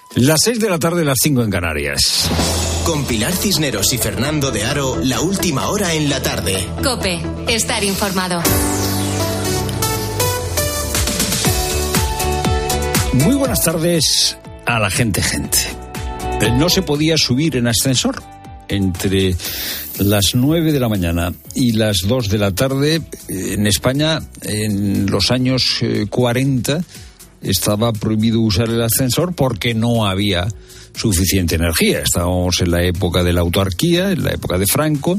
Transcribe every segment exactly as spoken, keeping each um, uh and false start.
Las seis de la tarde, las cinco en Canarias. Con Pilar Cisneros y Fernando de Aro, la última hora en la tarde. COPE, estar informado. Muy buenas tardes a la gente, gente. No se podía subir en ascensor. Entre las nueve de la mañana y las dos de la tarde, en España, en los años cuarenta, estaba prohibido usar el ascensor porque no había suficiente energía. Estábamos en la época de la autarquía, en la época de Franco,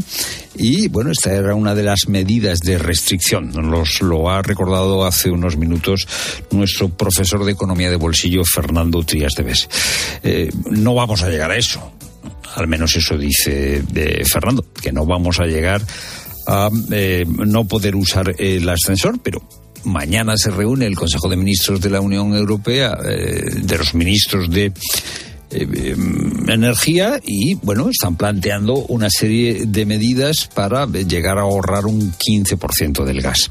y bueno, esta era una de las medidas de restricción. Nos lo ha recordado hace unos minutos nuestro profesor de Economía de Bolsillo, Fernando Trías de Bes. Eh, no vamos a llegar a eso. Al menos eso dice eh, Fernando, que no vamos a llegar a eh, no poder usar el ascensor, pero mañana se reúne el Consejo de Ministros de la Unión Europea, eh, de los ministros de eh, eh, energía, y bueno, están planteando una serie de medidas para llegar a ahorrar un quince por ciento del gas.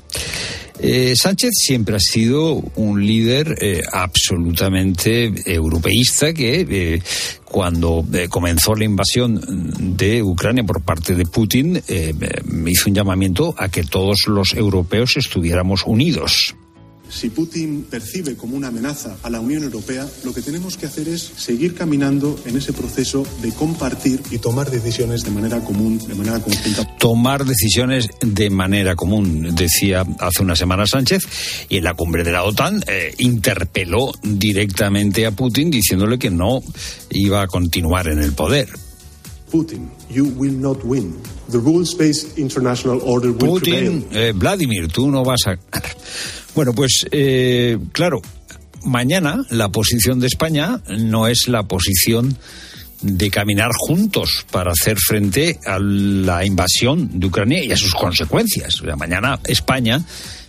Eh, Sánchez siempre ha sido un líder eh, absolutamente europeísta que eh, cuando eh, comenzó la invasión de Ucrania por parte de Putin eh, hizo un llamamiento a que todos los europeos estuviéramos unidos. Si Putin percibe como una amenaza a la Unión Europea, lo que tenemos que hacer es seguir caminando en ese proceso de compartir y tomar decisiones de manera común, de manera conjunta. Tomar decisiones de manera común, decía hace una semana Sánchez, y en la cumbre de la OTAN eh, interpeló directamente a Putin diciéndole que no iba a continuar en el poder. Putin, you will not win. The rules-based international order will Putin, eh, Vladimir, tú no vas a ganar. Bueno, pues, eh, claro, mañana la posición de España no es la posición de caminar juntos para hacer frente a la invasión de Ucrania y a sus consecuencias. O sea, mañana España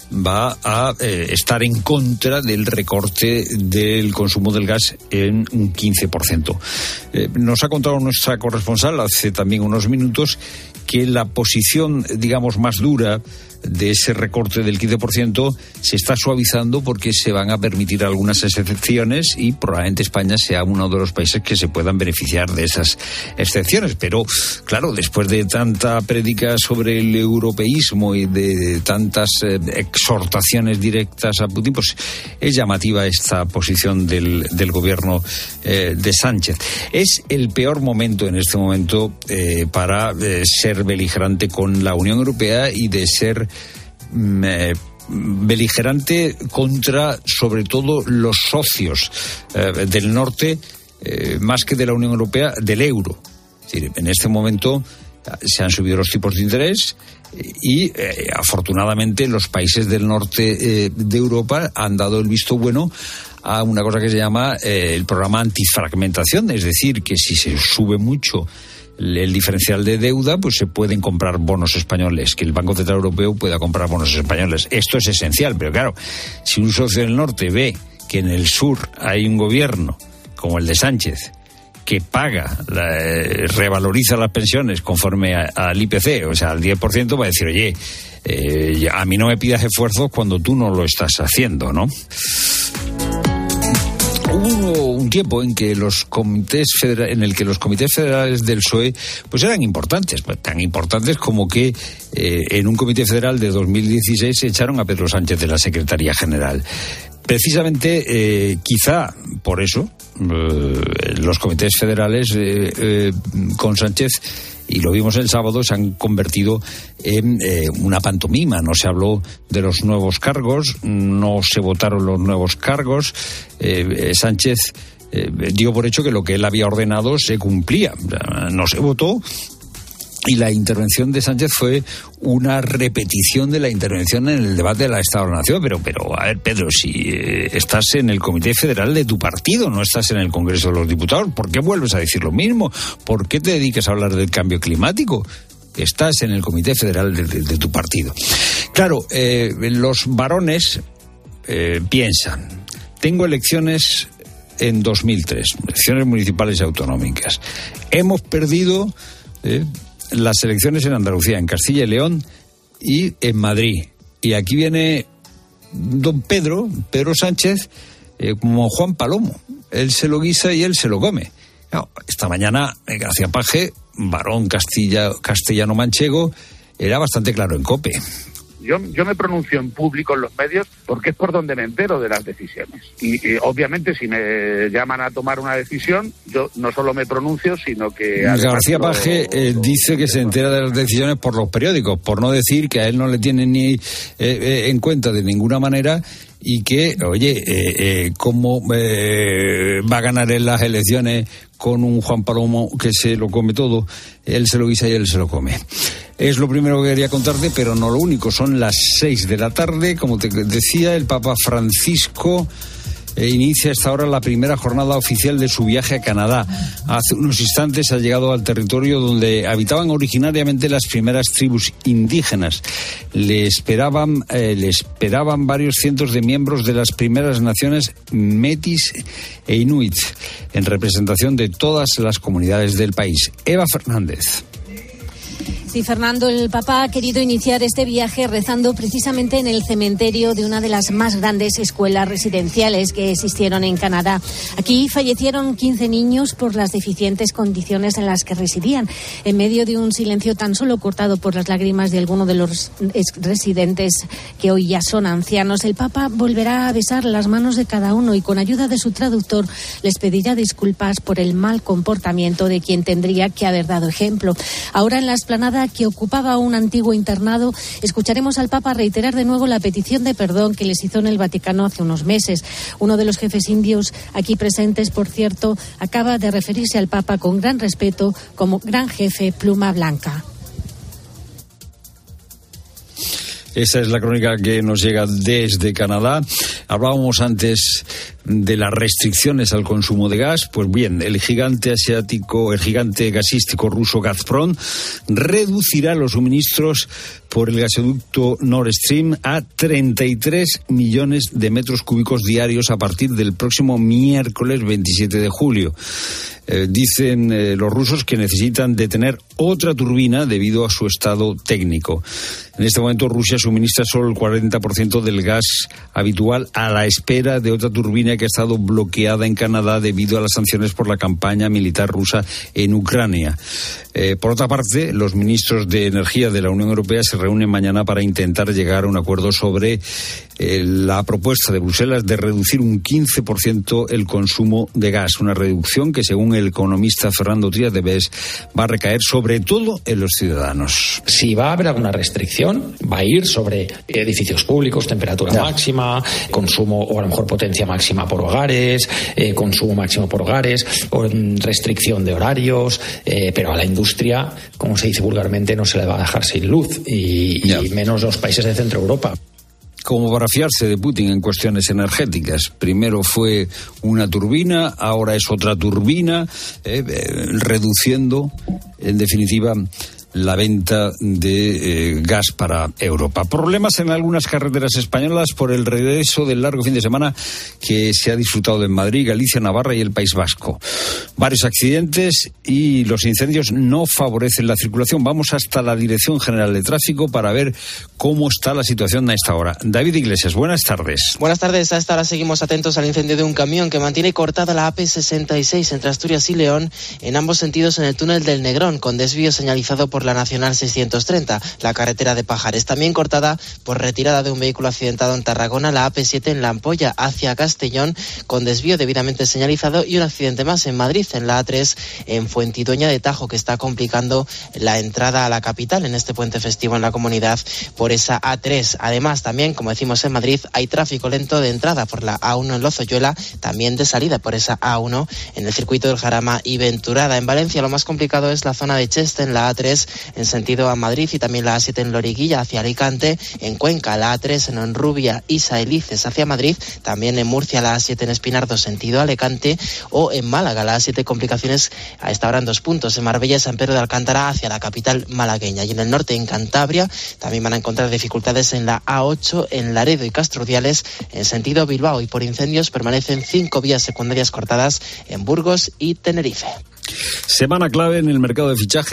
va a eh, estar en contra del recorte del consumo del gas en un quince por ciento. Eh, nos ha contado nuestra corresponsal hace también unos minutos que la posición, digamos, más dura de ese recorte del quince por ciento se está suavizando porque se van a permitir algunas excepciones y probablemente España sea uno de los países que se puedan beneficiar de esas excepciones. Pero, claro, después de tanta prédica sobre el europeísmo y de tantas eh, exhortaciones directas a Putin, pues es llamativa esta posición del, del gobierno eh, de Sánchez. Es el peor momento en este momento eh, para eh, ser beligerante con la Unión Europea y de ser eh, beligerante contra, sobre todo, los socios eh, del norte, eh, más que de la Unión Europea, del euro. Es decir, en este momento se han subido los tipos de interés y eh, afortunadamente los países del norte eh, de Europa han dado el visto bueno a una cosa que se llama eh, el programa antifragmentación, es decir, que si se sube mucho el diferencial de deuda, pues se pueden comprar bonos españoles, que el Banco Central Europeo pueda comprar bonos españoles. Esto es esencial, pero claro, si un socio del norte ve que en el sur hay un gobierno como el de Sánchez que paga, la, eh, revaloriza las pensiones conforme al I P C, o sea, al diez por ciento, va a decir, oye, eh, a mí no me pidas esfuerzos cuando tú no lo estás haciendo, ¿no? Hubo un tiempo en que los comités federales, en el que los comités federales del P S O E pues eran importantes, pues tan importantes como que eh, en un comité federal de dos mil dieciséis se echaron a Pedro Sánchez de la Secretaría General. Precisamente, eh, quizá por eso, eh, los comités federales eh, eh, con Sánchez, y lo vimos el sábado, se han convertido en eh, una pantomima. No se habló de los nuevos cargos, no se votaron los nuevos cargos. Eh, Sánchez eh, dio por hecho que lo que él había ordenado se cumplía. No se votó. Y la intervención de Sánchez fue una repetición de la intervención en el debate de la Estado-Nación. Pero, pero, a ver, Pedro, si eh, estás en el Comité Federal de tu partido, no estás en el Congreso de los Diputados, ¿por qué vuelves a decir lo mismo? ¿Por qué te dedicas a hablar del cambio climático? Estás en el Comité Federal de, de, de tu partido. Claro, eh, los varones eh, piensan, tengo elecciones en dos mil tres, elecciones municipales y autonómicas. Hemos perdido Eh, las elecciones en Andalucía, en Castilla y León y en Madrid. Y aquí viene don Pedro, Pedro Sánchez, eh, como Juan Palomo. él se lo guisa y él se lo come. No, esta mañana García Paje, varón Castilla, castellano-manchego, era bastante claro en COPE. Yo, yo me pronuncio en público en los medios porque es por donde me entero de las decisiones. Y, y obviamente si me llaman a tomar una decisión, yo no solo me pronuncio, sino que... García Paje eh, dice que se entera de las decisiones por los periódicos, por no decir que a él no le tienen ni eh, eh, en cuenta de ninguna manera y que, oye, eh, eh, ¿cómo eh, va a ganar en las elecciones con un Juan Palomo que se lo come todo? Él se lo guisa y él se lo come. Es lo primero que quería contarte, pero no lo único. Son las seis de la tarde, como te decía, el Papa Francisco eh, inicia a esta hora la primera jornada oficial de su viaje a Canadá. Hace unos instantes ha llegado al territorio donde habitaban originariamente las primeras tribus indígenas. Le esperaban, eh, le esperaban varios cientos de miembros de las primeras naciones Métis e Inuit, en representación de todas las comunidades del país. Eva Fernández. Sí, Fernando, el Papa ha querido iniciar este viaje rezando precisamente en el cementerio de una de las más grandes escuelas residenciales que existieron en Canadá. Aquí fallecieron quince niños por las deficientes condiciones en las que residían. En medio de un silencio tan solo cortado por las lágrimas de algunos de los residentes que hoy ya son ancianos, el Papa volverá a besar las manos de cada uno y con ayuda de su traductor les pedirá disculpas por el mal comportamiento de quien tendría que haber dado ejemplo. Ahora en la explanada que ocupaba un antiguo internado, escucharemos al Papa reiterar de nuevo la petición de perdón que les hizo en el Vaticano hace unos meses. Uno de los jefes indios aquí presentes, por cierto, acaba de referirse al Papa con gran respeto como gran jefe pluma blanca. Esa es la crónica que nos llega desde Canadá. Hablábamos antes de las restricciones al consumo de gas. Pues bien, el gigante asiático, el gigante gasístico ruso Gazprom reducirá los suministros por el gasoducto Nord Stream a treinta y tres millones de metros cúbicos diarios a partir del próximo miércoles veintisiete de julio. Eh, dicen eh, los rusos que necesitan detener otra turbina debido a su estado técnico. En este momento Rusia suministra solo el cuarenta por ciento del gas habitual a la espera de otra turbina que ha estado bloqueada en Canadá debido a las sanciones por la campaña militar rusa en Ucrania. Eh, por otra parte, los ministros de Energía de la Unión Europea se reúnen mañana para intentar llegar a un acuerdo sobre eh, la propuesta de Bruselas de reducir un quince por ciento el consumo de gas. Una reducción que, según el economista Fernando Trías de Bes, va a recaer sobre todo en los ciudadanos. Si va a haber alguna restricción, va a ir sobre edificios públicos, temperatura ya. máxima, consumo o a lo mejor potencia máxima por hogares, eh, consumo máximo por hogares, o restricción de horarios, eh, pero a la industria, como se dice vulgarmente, no se le va a dejar sin luz, y, y menos los países de Centro Europa. Como para fiarse de Putin en cuestiones energéticas. Primero fue una turbina, ahora es otra turbina, eh, eh, reduciendo, en definitiva, la venta de eh, gas para Europa. Problemas en algunas carreteras españolas por el regreso del largo fin de semana que se ha disfrutado en Madrid, Galicia, Navarra y el País Vasco. Varios accidentes y los incendios no favorecen la circulación. Vamos hasta la Dirección General de Tráfico para ver cómo está la situación a esta hora. David Iglesias, buenas tardes. Buenas tardes. A esta hora seguimos atentos al incendio de un camión que mantiene cortada la A P sesenta y seis entre Asturias y León en ambos sentidos en el túnel del Negrón, con desvío señalizado por la Nacional seiscientos treinta, la carretera de Pajares. También cortada por retirada de un vehículo accidentado en Tarragona, la A P siete en La Ampolla hacia Castellón, con desvío debidamente señalizado, y un accidente más en Madrid, en la A tres en Fuentidueña de Tajo, que está complicando la entrada a la capital en este puente festivo en la comunidad por esa A tres. Además, también, como decimos en Madrid, hay tráfico lento de entrada por la A uno en Lozoyuela, también de salida por esa A uno en el circuito del Jarama y Venturada. En Valencia lo más complicado es la zona de Cheste en la A tres en sentido a Madrid, y también la A siete en Loriguilla hacia Alicante, en Cuenca la A tres en Honrubia y Saelices hacia Madrid, también en Murcia la A siete en Espinardo sentido Alicante, o en Málaga la A siete complicaciones a esta hora en dos puntos, en Marbella y San Pedro de Alcántara hacia la capital malagueña, y en el norte en Cantabria también van a encontrar dificultades en la A ocho en Laredo y Casturdiales en sentido Bilbao, y por incendios permanecen cinco vías secundarias cortadas en Burgos y Tenerife. Semana clave en el mercado de fichajes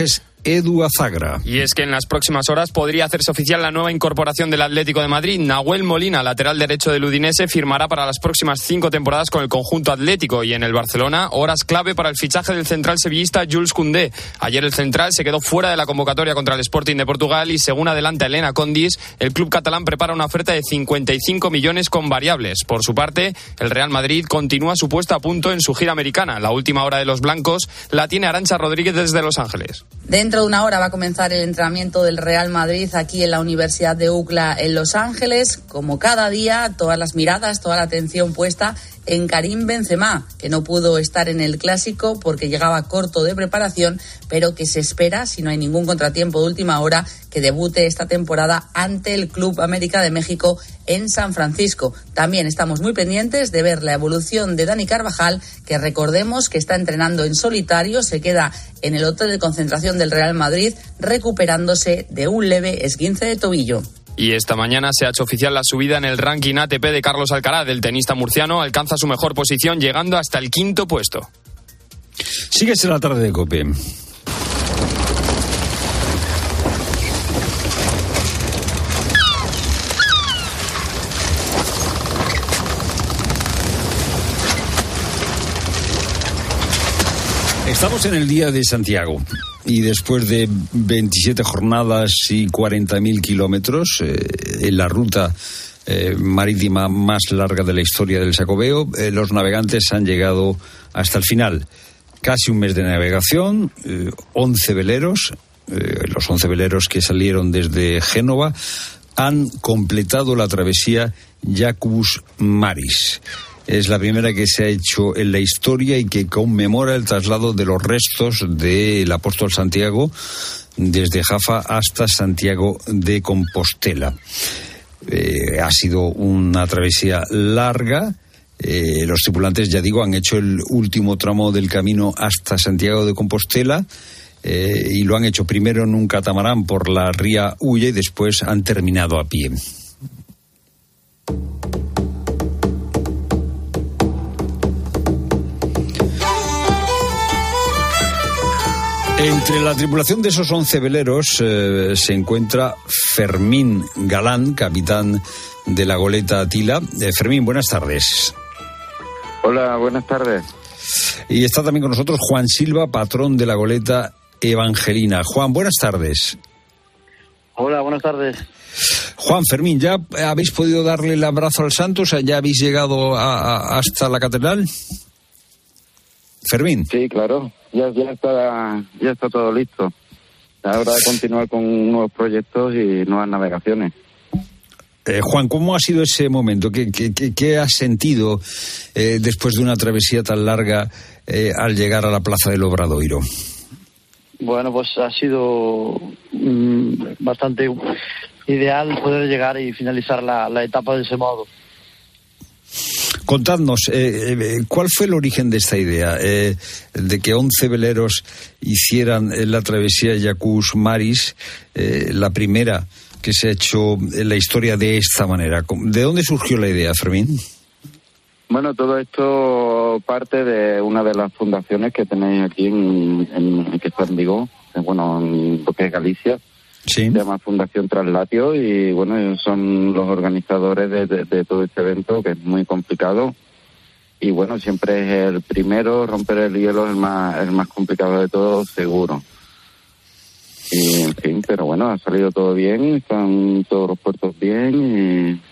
Edu Azagra. Y es que en las próximas horas podría hacerse oficial la nueva incorporación del Atlético de Madrid. Nahuel Molina, lateral derecho del Udinese, firmará para las próximas cinco temporadas con el conjunto atlético. Y en el Barcelona, horas clave para el fichaje del central sevillista Jules Koundé. Ayer el central se quedó fuera de la convocatoria contra el Sporting de Portugal y, según adelanta Elena Condis, el club catalán prepara una oferta de cincuenta y cinco millones con variables. Por su parte, el Real Madrid continúa su puesta a punto en su gira americana. La última hora de los blancos la tiene Arantxa Rodríguez desde Los Ángeles. Dentro de una hora va a comenzar el entrenamiento del Real Madrid aquí en la Universidad de U C L A en Los Ángeles. Como cada día, todas las miradas, toda la atención puesta en Karim Benzema, que no pudo estar en el Clásico porque llegaba corto de preparación, pero que se espera, si no hay ningún contratiempo de última hora, que debute esta temporada ante el Club América de México en San Francisco. También estamos muy pendientes de ver la evolución de Dani Carvajal, que recordemos que está entrenando en solitario, se queda en el hotel de concentración del Real Madrid recuperándose de un leve esguince de tobillo. Y esta mañana se ha hecho oficial la subida en el ranking A T P de Carlos Alcaraz. El tenista murciano alcanza su mejor posición llegando hasta el quinto puesto. Sigues en la tarde de COPE. Estamos en el Día de Santiago y después de veintisiete jornadas y cuarenta mil kilómetros eh, en la ruta eh, marítima más larga de la historia del Xacobeo, eh, los navegantes han llegado hasta el final. Casi un mes de navegación, eh, once veleros, eh, los once veleros que salieron desde Génova han completado la travesía Jacus Maris. Es la primera que se ha hecho en la historia y que conmemora el traslado de los restos del apóstol Santiago desde Jaffa hasta Santiago de Compostela. Eh, ha sido una travesía larga. Eh, los tripulantes, ya digo, han hecho el último tramo del camino hasta Santiago de Compostela eh, y lo han hecho primero en un catamarán por la ría Ulla y después han terminado a pie. Entre la tripulación de esos once veleros eh, se encuentra Fermín Galán, capitán de la goleta Atila. Eh, Fermín, buenas tardes. Hola, buenas tardes. Y está también con nosotros Juan Silva, patrón de la goleta Evangelina. Juan, buenas tardes. Hola, buenas tardes. Juan, Fermín, ¿ya habéis podido darle el abrazo al santo? O sea, ¿ya habéis llegado a, a, hasta la catedral? Fermín. Sí, claro. Ya, ya está ya está todo listo. Ahora de continuar con nuevos proyectos y nuevas navegaciones. Eh, Juan, ¿cómo ha sido ese momento? ¿Qué, qué, qué, qué has sentido eh, después de una travesía tan larga eh, al llegar a la plaza del Obradoiro? Bueno, pues ha sido mmm, bastante ideal poder llegar y finalizar la, la etapa de ese modo. Contadnos, eh, eh, ¿cuál fue el origen de esta idea? Eh, de que once veleros hicieran la travesía Jacus Maris, eh, la primera que se ha hecho en la historia de esta manera. ¿De dónde surgió la idea, Fermín? Bueno, todo esto parte de una de las fundaciones que tenéis aquí en, en que está en Vigo, bueno, en lo que es Galicia. Sí. Se llama Fundación Traslatio y bueno, son los organizadores de, de, de todo este evento, que es muy complicado y bueno, siempre es el primero, romper el hielo es el más, el más complicado de todo, seguro. Y en fin, pero bueno, ha salido todo bien, están todos los puertos bien y...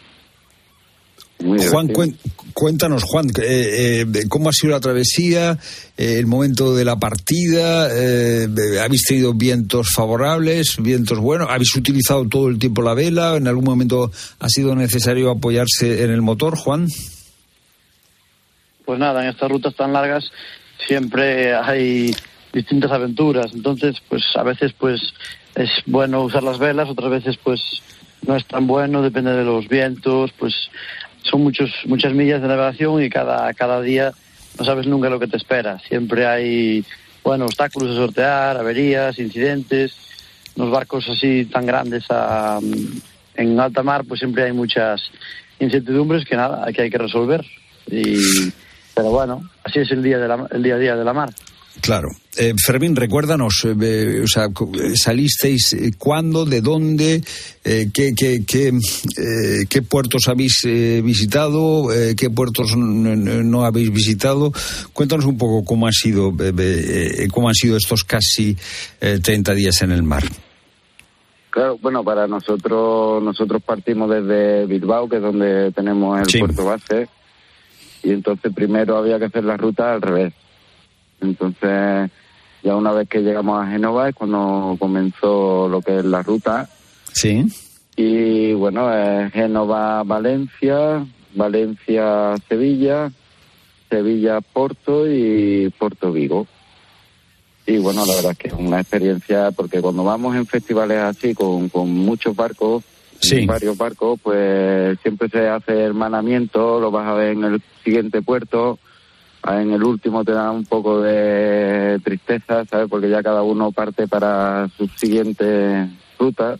Muy Juan, cuéntanos, Juan, eh, eh, ¿cómo ha sido la travesía, eh, el momento de la partida? Eh, ¿Habéis tenido vientos favorables, vientos buenos? ¿Habéis utilizado todo el tiempo la vela? ¿En algún momento ha sido necesario apoyarse en el motor, Juan? Pues nada, en estas rutas tan largas siempre hay distintas aventuras, entonces pues a veces pues es bueno usar las velas, otras veces pues no es tan bueno, depende de los vientos, pues... Son muchos muchas millas de navegación y cada cada día no sabes nunca lo que te espera. Siempre hay, bueno, obstáculos a sortear, averías, incidentes. Los barcos así tan grandes a, en alta mar, pues siempre hay muchas incertidumbres que nada, que hay que resolver. Y, pero bueno, así es el día de la, el día a día de la mar. Claro. Eh, Fermín, recuérdanos, eh, o sea, ¿salisteis eh, cuándo, de dónde, eh, qué, qué, qué, eh, qué puertos habéis eh, visitado, eh, qué puertos no, no habéis visitado? Cuéntanos un poco cómo ha sido, eh, eh, cómo han sido estos casi eh, treinta días en el mar. Claro, bueno, para nosotros, nosotros partimos desde Bilbao, que es donde tenemos el sí. puerto base, y entonces primero había que hacer la ruta al revés. Entonces, ya una vez que llegamos a Génova es cuando comenzó lo que es la ruta. Sí. Y bueno, es Génova-Valencia, Valencia-Sevilla, Sevilla-Porto y Porto-Vigo. Y bueno, la verdad es que es una experiencia, porque cuando vamos en festivales así, con, con muchos barcos, sí. varios barcos, pues siempre se hace hermanamiento, lo vas a ver en el siguiente puerto. En el último te da un poco de tristeza, ¿sabes? Porque ya cada uno parte para su siguiente ruta.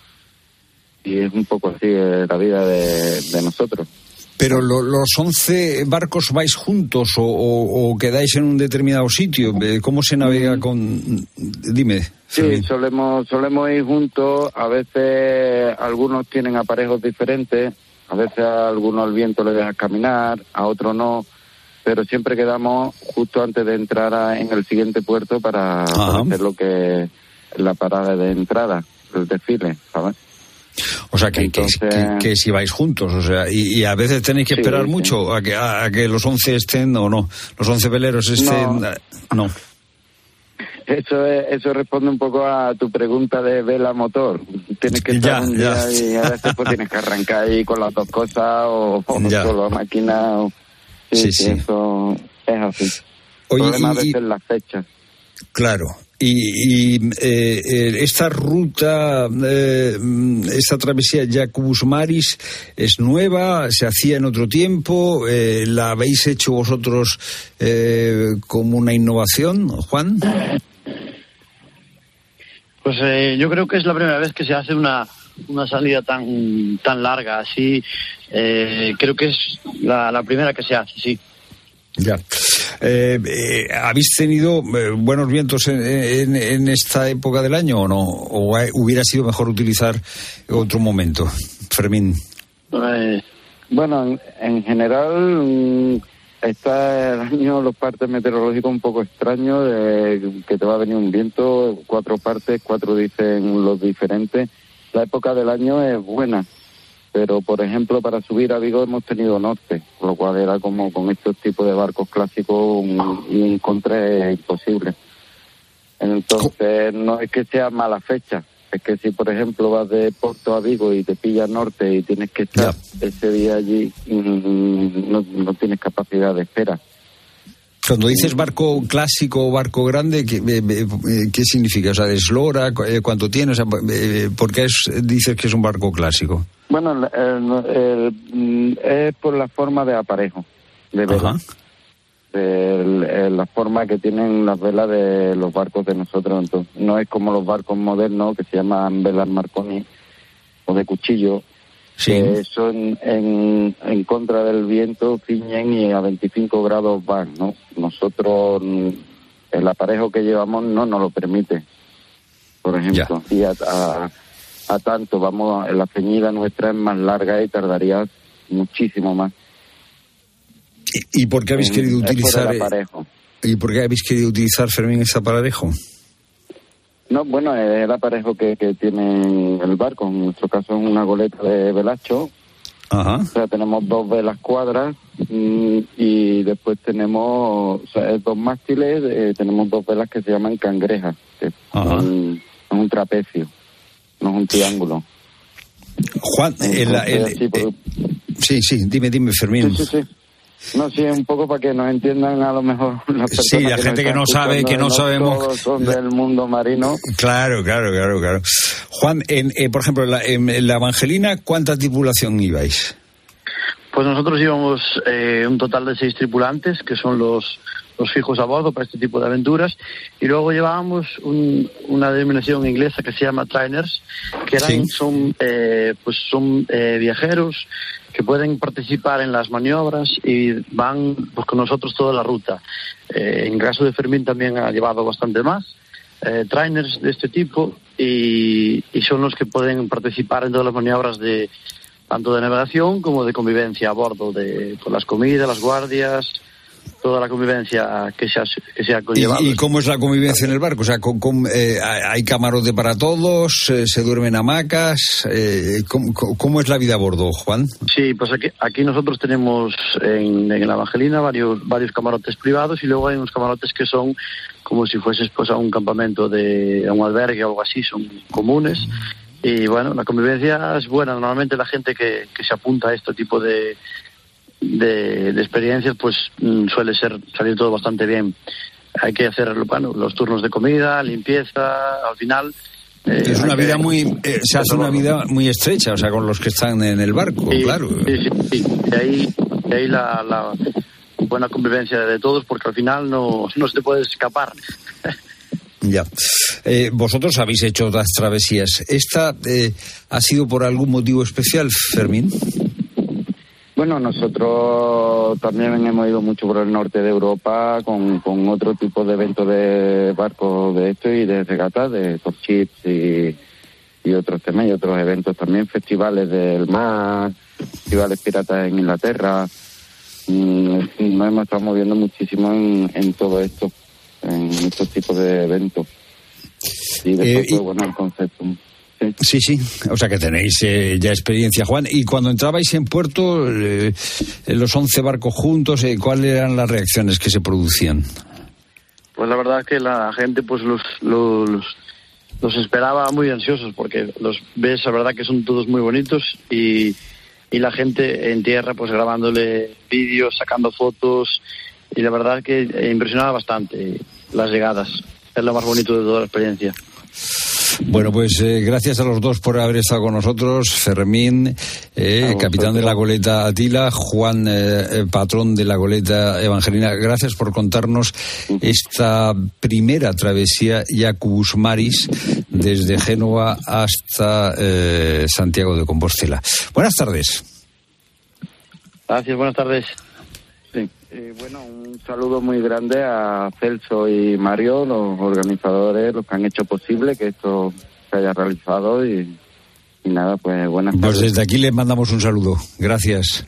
Y es un poco así eh, la vida de, de nosotros. Pero lo, los once barcos vais juntos o, o, o quedáis en un determinado sitio. ¿Cómo se navega con...? Dime. Sí, Fermín. solemos solemos ir juntos. A veces algunos tienen aparejos diferentes. A veces a algunos el viento le deja caminar, a otros no. Pero siempre quedamos justo antes de entrar a, en el siguiente puerto para, para hacer lo que es la parada de entrada, el desfile, ¿sabes? O sea, que, Entonces, que, que, que si vais juntos, o sea, y, y a veces tenéis que esperar sí, mucho sí. A, que, a, a que los once estén o no, los once veleros estén... No. no. Eso es, eso responde un poco a tu pregunta de vela motor. Tienes que estar ya, un día ya. Y a veces pues tienes que arrancar ahí con las dos cosas o, o solo a máquina o... Sí, sí, sí, eso es así. Oye, el problema a y, veces las fechas. Claro. Y, y eh, esta ruta, eh, esta travesía Jacobus Maris es nueva, se hacía en otro tiempo, eh, ¿la habéis hecho vosotros eh, como una innovación, Juan? Pues eh, yo creo que es la primera vez que se hace una una salida tan tan larga así. Eh, creo que es la, la primera que se hace, sí. Ya. Eh, eh, ¿Habéis tenido eh, buenos vientos en, en, en esta época del año o no? ¿O hubiera sido mejor utilizar otro momento? Fermín. Eh, bueno, en, en general está el año, los partes meteorológicos un poco extraños, de que te va a venir un viento, cuatro partes, cuatro dicen los diferentes. La época del año es buena, pero por ejemplo para subir a Vigo hemos tenido norte, con lo cual era como con estos tipos de barcos clásicos un, un encontré imposible. Entonces no es que sea mala fecha, es que si por ejemplo vas de Porto a Vigo y te pillas norte y tienes que estar yeah. ese día allí, no, no tienes capacidad de espera. Cuando dices barco clásico o barco grande, ¿qué, ¿qué significa? O sea, ¿eslora? ¿Cuánto tiene? O sea, ¿por qué es, dices que es un barco clásico? Bueno, el, el, es por la forma de aparejo, de vela. El, el, la forma que tienen las velas de los barcos de nosotros. Entonces, no es como los barcos modernos que se llaman velas Marconi o de cuchillo. Sí. Que son en, en contra del viento, ciñen y a veinticinco grados van, ¿no? Nosotros, el aparejo que llevamos no nos lo permite, por ejemplo. Ya. Y a, a, a tanto, vamos, la ceñida nuestra es más larga y tardaría muchísimo más. ¿Y, y por qué habéis en, querido utilizar por el aparejo? ¿Y por qué habéis querido utilizar, Fermín, ese aparejo? No, bueno, es el aparejo que, que tiene el barco. En nuestro caso es una goleta de velacho. Ajá. O sea, tenemos dos velas cuadras y, y después tenemos, o sea, dos mástiles, eh, tenemos dos velas que se llaman cangrejas, que es un, un trapecio, no es un triángulo. Juan, el, el, el, por... eh, sí, sí, dime, dime, Fermín. Sí, sí, sí. No, sí, un poco para que nos entiendan a lo mejor las personas. Sí, la que gente que no sabe, que no, no sabemos. Todos son del mundo marino. Claro, claro, claro, claro. Juan, en, eh, por ejemplo, en la, en la Evangelina, ¿cuánta tripulación ibais? Pues nosotros íbamos eh, un total de seis tripulantes, que son los, los fijos a bordo para este tipo de aventuras, y luego llevábamos un, una denominación inglesa que se llama trainers, que eran, sí. son, eh, pues son eh, viajeros que pueden participar en las maniobras y van pues, con nosotros toda la ruta. Eh, en caso de Fermín también ha llevado bastante más eh, trainers de este tipo, y, y son los que pueden participar en todas las maniobras de tanto de navegación como de convivencia a bordo, de por las comidas, las guardias, toda la convivencia que se ha, que se ha conllevado. ¿Y, ¿Y cómo es la convivencia en el barco? O sea, ¿con, con, eh, ¿hay camarote para todos? Eh, ¿Se duermen hamacas? Eh, ¿cómo, ¿Cómo es la vida a bordo, Juan? Sí, pues aquí, aquí nosotros tenemos en, en la Evangelina varios, varios camarotes privados, y luego hay unos camarotes que son como si fueses pues a un campamento, de a un albergue o algo así, son comunes. Y bueno, la convivencia es buena. Normalmente la gente que, que se apunta a este tipo de, de, de experiencias, pues suele ser salir todo bastante bien. Hay que hacer bueno, los turnos de comida, limpieza, al final... Eh, es una vida que, muy... Eh, se hace una vida muy estrecha, o sea, con los que están en el barco, sí, claro. Sí, sí, sí. De ahí, de ahí la, la buena convivencia de todos, porque al final no, no se te puede escapar. Ya. Eh, vosotros habéis hecho otras travesías. ¿Esta eh, ha sido por algún motivo especial, Fermín? Bueno, nosotros también hemos ido mucho por el norte de Europa con, con otro tipo de eventos de barcos de esto y de regatas, de top ships y, y otros temas, y otros eventos también, festivales del mar, festivales piratas en Inglaterra. Mm, nos hemos estado moviendo muchísimo en, en todo esto, en estos tipos de eventos. Y después, eh, y... pues, bueno, el concepto. Sí, sí, o sea que tenéis eh, ya experiencia, Juan. Y cuando entrabais en puerto, eh, los once barcos juntos, eh, ¿cuáles eran las reacciones que se producían? Pues la verdad es que la gente pues los, los, los esperaba muy ansiosos, porque los ves, la verdad que son todos muy bonitos, y, y la gente en tierra pues grabándole vídeos, sacando fotos, y la verdad que impresionaba bastante las llegadas. Es lo más bonito de toda la experiencia. Bueno, pues eh, gracias a los dos por haber estado con nosotros. Fermín, eh, capitán de la goleta Atila, Juan, eh, patrón de la goleta Evangelina. Gracias por contarnos esta primera travesía Jacubus Maris desde Génova hasta eh, Santiago de Compostela. Buenas tardes. Gracias, buenas tardes. Sí. Eh, bueno, un saludo muy grande a Celso y Mario, los organizadores, los que han hecho posible que esto se haya realizado, y, y nada, pues buenas tardes. Pues desde aquí les mandamos un saludo. Gracias.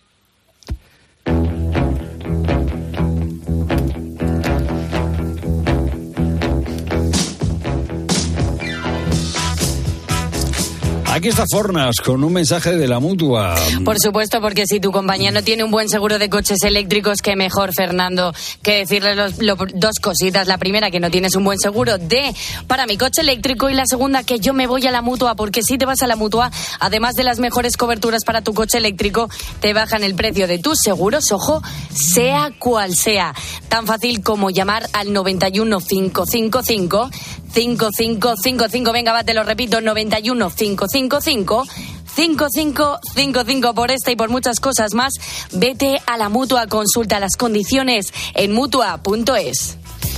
Aquí está Fornas con un mensaje de la Mutua. Por supuesto, porque si tu compañía no tiene un buen seguro de coches eléctricos, qué mejor, Fernando, que decirle los, los, dos cositas. La primera, que no tienes un buen seguro de para mi coche eléctrico, y la segunda, que yo me voy a la Mutua, porque si te vas a la Mutua, además de las mejores coberturas para tu coche eléctrico, te bajan el precio de tus seguros, ojo, sea cual sea. Tan fácil como llamar al noventa y uno, cinco cinco cinco, cinco cinco cinco cinco. Venga, va, te lo repito, noventa y uno, cinco cinco cinco, cinco cinco cinco cinco. Por esta y por muchas cosas más, vete a la Mutua, consulta las condiciones en mutua punto es.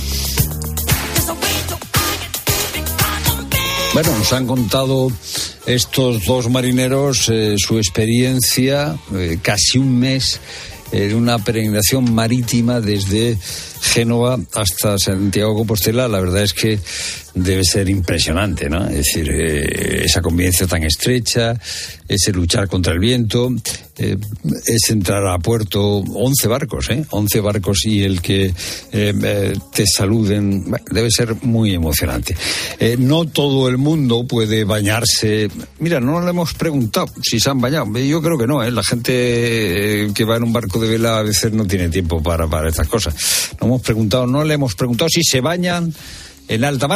Bueno, nos han contado estos dos marineros eh, su experiencia, eh, casi un mes en una peregrinación marítima desde Génova hasta Santiago de Compostela. La verdad es que debe ser impresionante, ¿no? Es decir, eh, esa convivencia tan estrecha, ese luchar contra el viento, eh, es entrar a puerto, once barcos, ¿eh? once barcos, y el que eh, eh, te saluden, bueno, debe ser muy emocionante. Eh, no todo el mundo puede bañarse. Mira, no le hemos preguntado si se han bañado. Yo creo que no, ¿eh? La gente eh, que va en un barco de vela a veces no tiene tiempo para, para estas cosas. No hemos preguntado, no le hemos preguntado si se bañan en alta mar.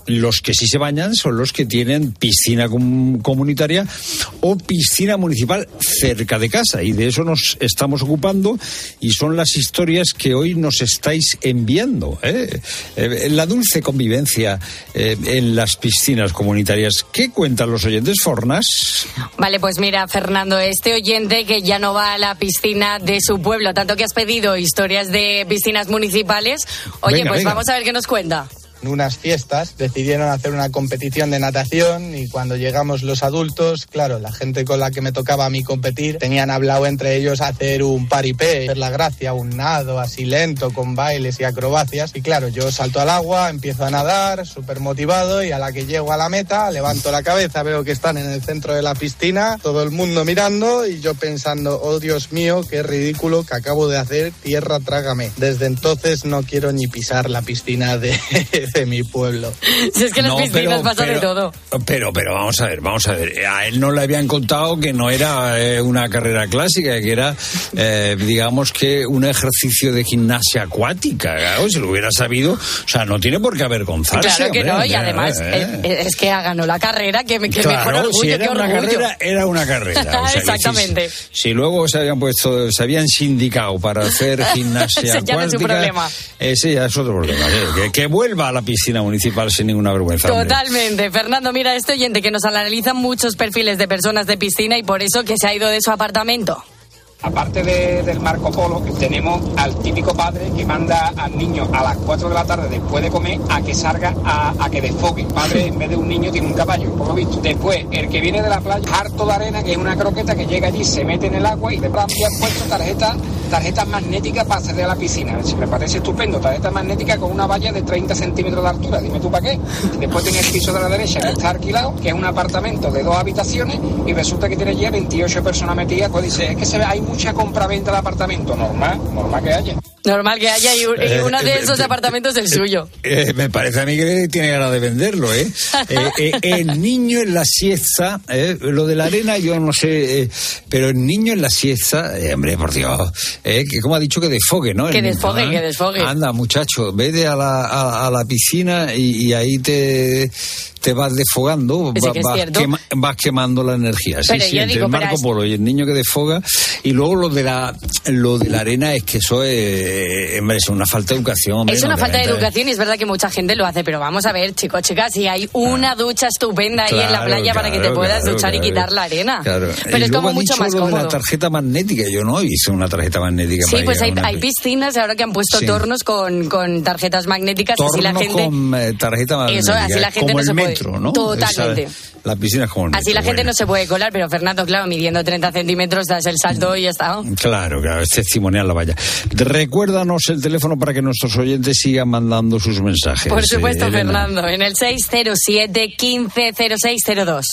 Los que sí se bañan son los que tienen piscina com- comunitaria o piscina municipal cerca de casa, y de eso nos estamos ocupando, y son las historias que hoy nos estáis enviando, ¿eh? Eh, la dulce convivencia eh, en las piscinas comunitarias. ¿Qué cuentan los oyentes, Fornas? Vale, pues mira, Fernando, este oyente que ya no va a la piscina de su pueblo, tanto que has pedido historias de piscinas municipales, oye, venga, pues venga. Vamos a ver qué nos cuenta. En unas fiestas decidieron hacer una competición de natación, y cuando llegamos los adultos, claro, la gente con la que me tocaba a mí competir, tenían hablado entre ellos hacer un paripé, hacer la gracia, un nado así lento con bailes y acrobacias, y claro, yo salto al agua, empiezo a nadar, súper motivado, y a la que llego a la meta, levanto la cabeza, veo que están en el centro de la piscina, todo el mundo mirando, y yo pensando, oh Dios mío, qué ridículo que acabo de hacer, tierra trágame. Desde entonces no quiero ni pisar la piscina de... de mi pueblo. Si es que en las no, piscinas pero, pasa pero, de todo. Pero, pero vamos a ver, vamos a ver. A él no le habían contado que no era eh, una carrera clásica, que era, eh, digamos que un ejercicio de gimnasia acuática. Claro, si lo hubiera sabido, o sea, no tiene por qué avergonzarse. Claro que hombre, no, y además eh. es, es que ha ganado la carrera, que, que claro, mejor orgullo si era que una orgullo. Carrera, era una carrera. O sea, exactamente. Si, si luego se habían puesto, se habían sindicado para hacer gimnasia ese ya acuática, no es un problema. Ese ya es otro problema. ¿eh? Que, que vuelva a la piscina municipal sin ninguna vergüenza. Totalmente. Hombre. Fernando, mira, este oyente que nos analiza muchos perfiles de personas de piscina, y por eso que se ha ido de su apartamento. Aparte de, del Marco Polo, tenemos al típico padre que manda al niño a las cuatro de la tarde después de comer a que salga a, a que desfogue. El padre, en vez de un niño, tiene un caballo, por lo visto. Después, el que viene de la playa, harto de arena, que es una croqueta que llega allí, se mete en el agua, y de pronto han puesto tarjetas tarjetas magnéticas para acceder a la piscina. Me parece estupendo. Tarjeta magnética con una valla de treinta centímetros de altura. Dime tú para qué. Después tiene el piso de la derecha que está alquilado, que es un apartamento de dos habitaciones, y resulta que tiene ya veintiocho personas metidas. Pues dice, es que se ve, hay mucha compra-venta de apartamento. Normal, normal que haya. Normal que haya, y uno de esos apartamentos es el suyo. Eh, me parece a mí que tiene ganas de venderlo, ¿eh? eh, eh el niño en la siesta, eh, lo de la arena yo no sé, eh, pero el niño en la siesta, eh, hombre, por Dios, eh, que como ha dicho, que desfogue, ¿no? Que el desfogue, niño, ¿eh? que desfogue. Anda, muchacho, vete a la, a, a la piscina y, y ahí te... te vas desfogando, sí, va, que vas, quema, vas quemando la energía. Sí, pero sí, yo entre digo, el Marco es... Polo y el niño que desfoga. Y luego lo de la lo de la arena es que eso es, hombre, es una falta de educación. Hombre, es una no, falta de de educación, y es verdad que mucha gente lo hace, pero vamos a ver, chicos, chicas, si hay una ah, ducha estupenda claro, ahí en la playa claro, para que te puedas claro, duchar claro, y quitar la arena. Claro. Pero y es como ha mucho dicho más lo cómodo. De la tarjeta magnética, yo no hice una tarjeta magnética. Sí, para pues hay, una... hay piscinas ahora que han puesto sí. tornos con, con tarjetas magnéticas. Tornos así la gente... con eh, tarjeta magnética. Eso, así la gente como no el se metro, puede... ¿no? Totalmente. Esa, la piscina es como el metro. Así la gente bueno. no se puede colar, pero Fernando, claro, midiendo treinta centímetros, das el salto y ya está. Claro, claro, es testimonial la valla. Recuérdanos el teléfono para que nuestros oyentes sigan mandando sus mensajes. Por supuesto, eh, Fernando, en el seis cero siete, quince cero seis cero dos.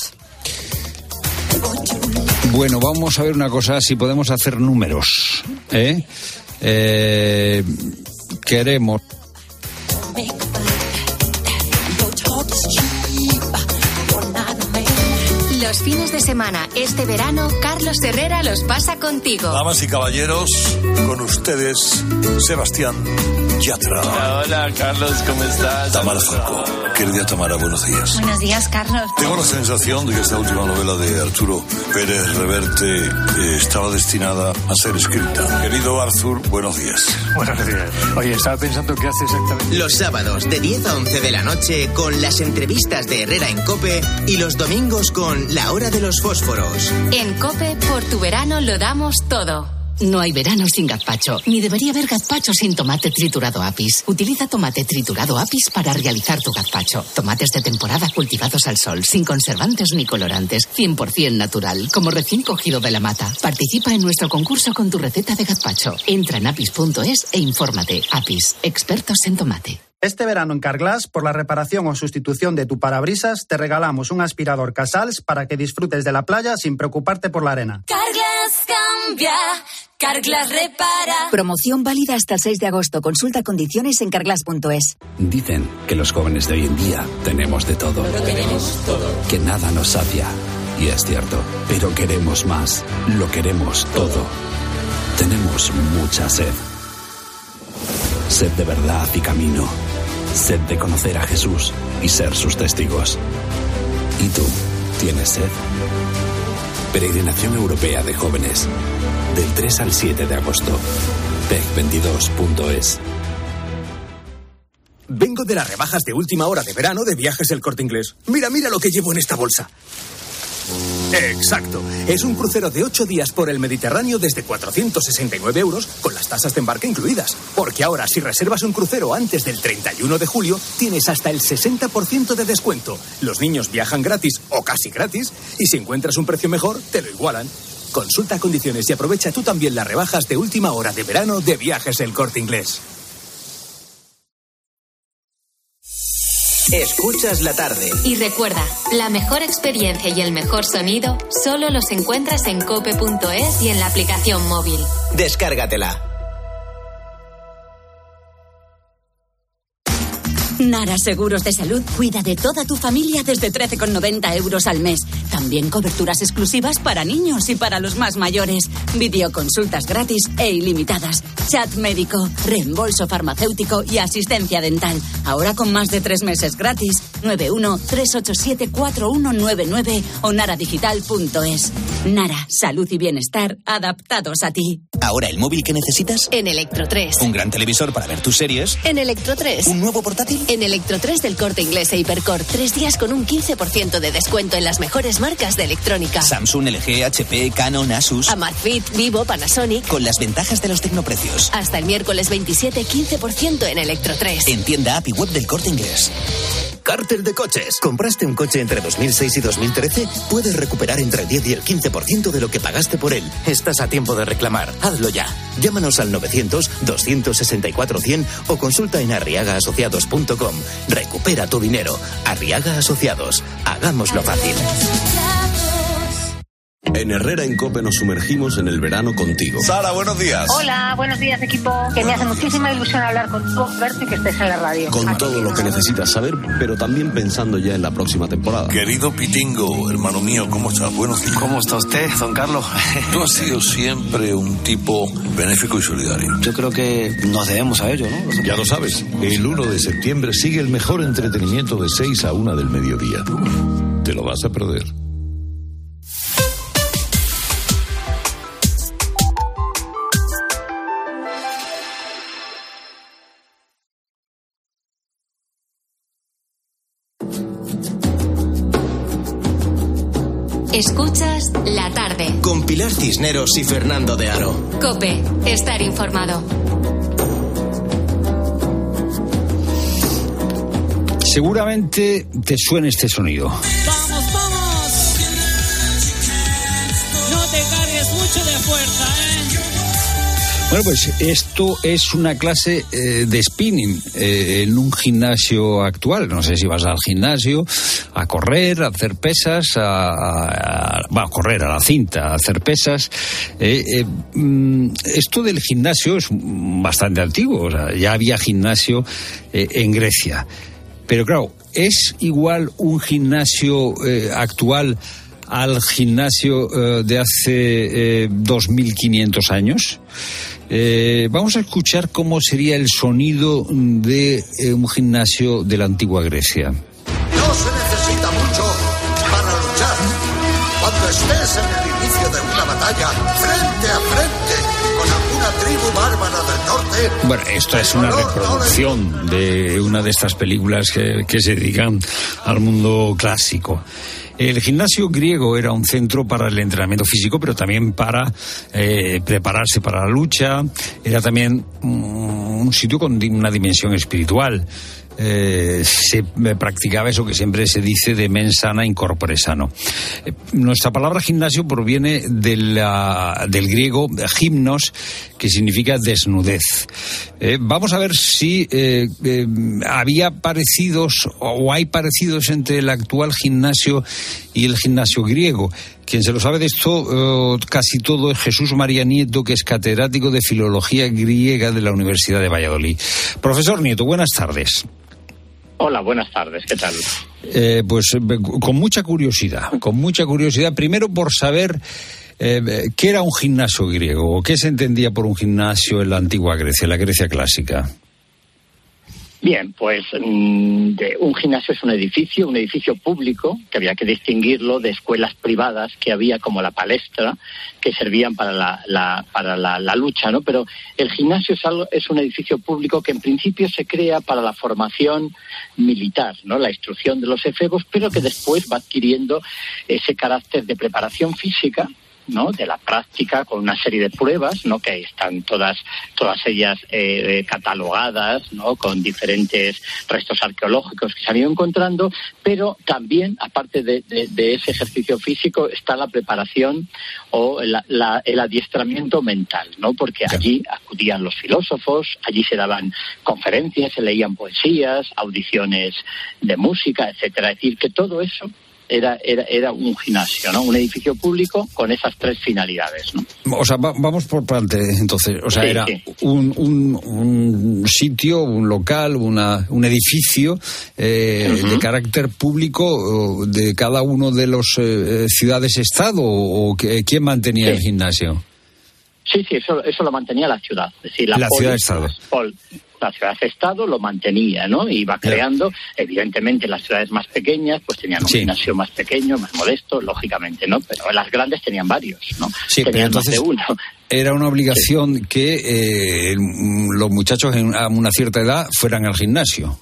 Bueno, vamos a ver una cosa, si podemos hacer números. ¿eh? Eh, queremos... Los fines de semana, este verano, Carlos Herrera los pasa contigo. Damas y caballeros, con ustedes, Sebastián Yatra. Hola, hola, Carlos, ¿cómo estás? Tamara Falcó. Querida Tamara, buenos días. Buenos días, Carlos. Tengo la sensación de que esta última novela de Arturo Pérez Reverte eh, estaba destinada a ser escrita. Querido Arthur, buenos días. Buenos días. Oye, estaba pensando qué hace exactamente. Los sábados de diez a once de la noche con las entrevistas de Herrera en COPE, y los domingos con La Hora de los Fósforos. En COPE, por tu verano lo damos todo. No hay verano sin gazpacho, ni debería haber gazpacho sin tomate triturado Apis. Utiliza tomate triturado Apis para realizar tu gazpacho. Tomates de temporada cultivados al sol, sin conservantes ni colorantes, cien por ciento natural, como recién cogido de la mata. Participa en nuestro concurso con tu receta de gazpacho. Entra en apis punto es e infórmate. Apis, expertos en tomate. Este verano en Carglass, por la reparación o sustitución de tu parabrisas, te regalamos un aspirador Casals para que disfrutes de la playa sin preocuparte por la arena. Carglass cambia, Carglass repara. Promoción válida hasta el seis de agosto. Consulta condiciones en carglass punto es. Dicen que los jóvenes de hoy en día tenemos de todo. Pero tenemos todo. Que nada nos sacia. Y es cierto, pero queremos más. Lo queremos todo. Tenemos mucha sed. Sed de verdad y camino. Sed de conocer a Jesús. y ser sus testigos. ¿Y tú? ¿Tienes sed? Peregrinación Europea de Jóvenes. Del tres al siete de agosto. P E G veintidós punto es. Vengo de las rebajas de última hora de verano de Viajes El Corte Inglés. Mira, mira lo que llevo en esta bolsa. Exacto. Es un crucero de ocho días por el Mediterráneo desde cuatrocientos sesenta y nueve euros con las tasas de embarque incluidas. Porque ahora, si reservas un crucero antes del treinta y uno de julio, tienes hasta el sesenta por ciento de descuento. Los niños viajan gratis o casi gratis y si encuentras un precio mejor, te lo igualan. Consulta condiciones y aprovecha tú también las rebajas de última hora de verano de Viajes El Corte Inglés. Escuchas la tarde. Y recuerda, la mejor experiencia y el mejor sonido solo los encuentras en cope punto es y en la aplicación móvil. Descárgatela. Nara Seguros de Salud cuida de toda tu familia desde trece con noventa euros al mes. También coberturas exclusivas para niños y para los más mayores. Videoconsultas gratis e ilimitadas. Chat médico, reembolso farmacéutico y asistencia dental. Ahora con más de tres meses gratis. nueve uno tres ocho siete cuatro uno nueve nueve o naradigital punto es. Nara, salud y bienestar adaptados a ti. Ahora el móvil que necesitas En Electro tres. Un gran televisor para ver tus series. En Electro tres. Un nuevo portátil. En Electro tres del Corte Inglés e Hipercor. Tres días con un quince por ciento de descuento en las mejores marcas de electrónica. Samsung, L G, H P, Canon, Asus. Amazfit, Vivo, Panasonic. Con las ventajas de los tecnoprecios. Hasta el miércoles veintisiete, quince por ciento en Electro tres. En tienda app y web del Corte Inglés. Cártel de coches. ¿Compraste un coche entre dos mil seis y dos mil trece? Puedes recuperar entre el diez y el quince por ciento de lo que pagaste por él. Estás a tiempo de reclamar. Hazlo ya. Llámanos al novecientos, doscientos sesenta y cuatro, cien o consulta en arriaga asociados punto com. Recupera tu dinero. Arriaga Asociados. Hagámoslo fácil. En Herrera en COPE nos sumergimos en el verano contigo. Sara, buenos días. Hola, buenos días, equipo. Que me hace muchísima ilusión hablar contigo, verte y que estés en la radio. Con Aquí. todo lo que necesitas saber, pero también pensando ya en la próxima temporada. Querido Pitingo, hermano mío, ¿cómo estás? Buenos días. ¿Cómo está usted, don Carlos? Tú has sido siempre un tipo benéfico y solidario. Yo creo que nos debemos a ello, ¿no? Ya lo sabes, el uno de septiembre sigue el mejor entretenimiento de seis a una del mediodía. Te lo vas a perder. Escuchas La Tarde. Con Pilar Cisneros y Fernando de Aro. COPE. Estar informado. Seguramente te suena este sonido. ¡Vamos, vamos! No te cargues mucho de fuerza, ¿eh? Bueno, pues esto es una clase eh, de spinning eh, en un gimnasio actual. No sé si vas al gimnasio a correr, a hacer pesas, a, a, a, va, a correr a la cinta, a hacer pesas. Eh, eh, mm, esto del gimnasio es bastante antiguo. O sea, ya había gimnasio eh, en Grecia. Pero claro, ¿es igual un gimnasio eh, actual al gimnasio eh, de hace eh, dos mil quinientos años? Eh, vamos a escuchar cómo sería el sonido de eh, un gimnasio de la antigua Grecia. No se necesita mucho para luchar. Cuando estés en el inicio de una batalla, frente a frente, con alguna tribu bárbara del norte... Bueno, esto es una reproducción de una de estas películas que, que se dedican al mundo clásico. El gimnasio griego era un centro para el entrenamiento físico, pero también para eh, prepararse para la lucha. Era también um, un sitio con una dimensión espiritual. Eh, se practicaba eso que siempre se dice de mens sana in corpore sano. Eh, nuestra palabra gimnasio proviene de la, del griego gimnos, que significa desnudez. Eh, vamos a ver si eh, eh, había parecidos o hay parecidos entre el actual gimnasio y el gimnasio griego. Quien se lo sabe de esto, eh, casi todo, es Jesús María Nieto, que es catedrático de Filología Griega de la Universidad de Valladolid. Profesor Nieto, buenas tardes. Hola, buenas tardes, ¿qué tal? Eh, pues con mucha curiosidad, con mucha curiosidad, primero por saber eh, qué era un gimnasio griego, o qué se entendía por un gimnasio en la antigua Grecia, la Grecia clásica. Bien, pues mm, de, un gimnasio es un edificio, un edificio público, que había que distinguirlo de escuelas privadas que había, como la Palestra, que servían para la, la, para la, la lucha, ¿no? Pero el gimnasio es, algo, es un edificio público que en principio se crea para la formación militar, ¿no? La instrucción de los efebos, pero que después va adquiriendo ese carácter de preparación física, ¿no? De la práctica, con una serie de pruebas, ¿no? Que están todas todas ellas eh, catalogadas, ¿no? Con diferentes restos arqueológicos que se han ido encontrando, pero también, aparte de, de, de ese ejercicio físico, está la preparación o la, la, el adiestramiento mental, ¿no? Porque allí acudían los filósofos, allí se daban conferencias, se leían poesías, audiciones de música, etcétera. Es decir, que todo eso Era, era, era un gimnasio, ¿no? Un edificio público con esas tres finalidades, ¿no? O sea, va, vamos por parte, entonces. O sea, sí, era sí. Un, un, un sitio, un local, una, un edificio eh, uh-huh. de carácter público de cada uno de los eh, ciudades-estado, o, o ¿quién mantenía sí. el gimnasio? Sí, sí, eso, eso lo mantenía la ciudad. Es decir, la, la ciudad-estado. La ciudad-estado lo mantenía, ¿no? Y iba creando, evidentemente, las ciudades más pequeñas pues tenían un sí. gimnasio más pequeño, más modesto, lógicamente, ¿no? Pero las grandes tenían varios, ¿no? Sí, tenían pero entonces más de uno. Era una obligación sí. que eh, los muchachos en, a una cierta edad fueran al gimnasio.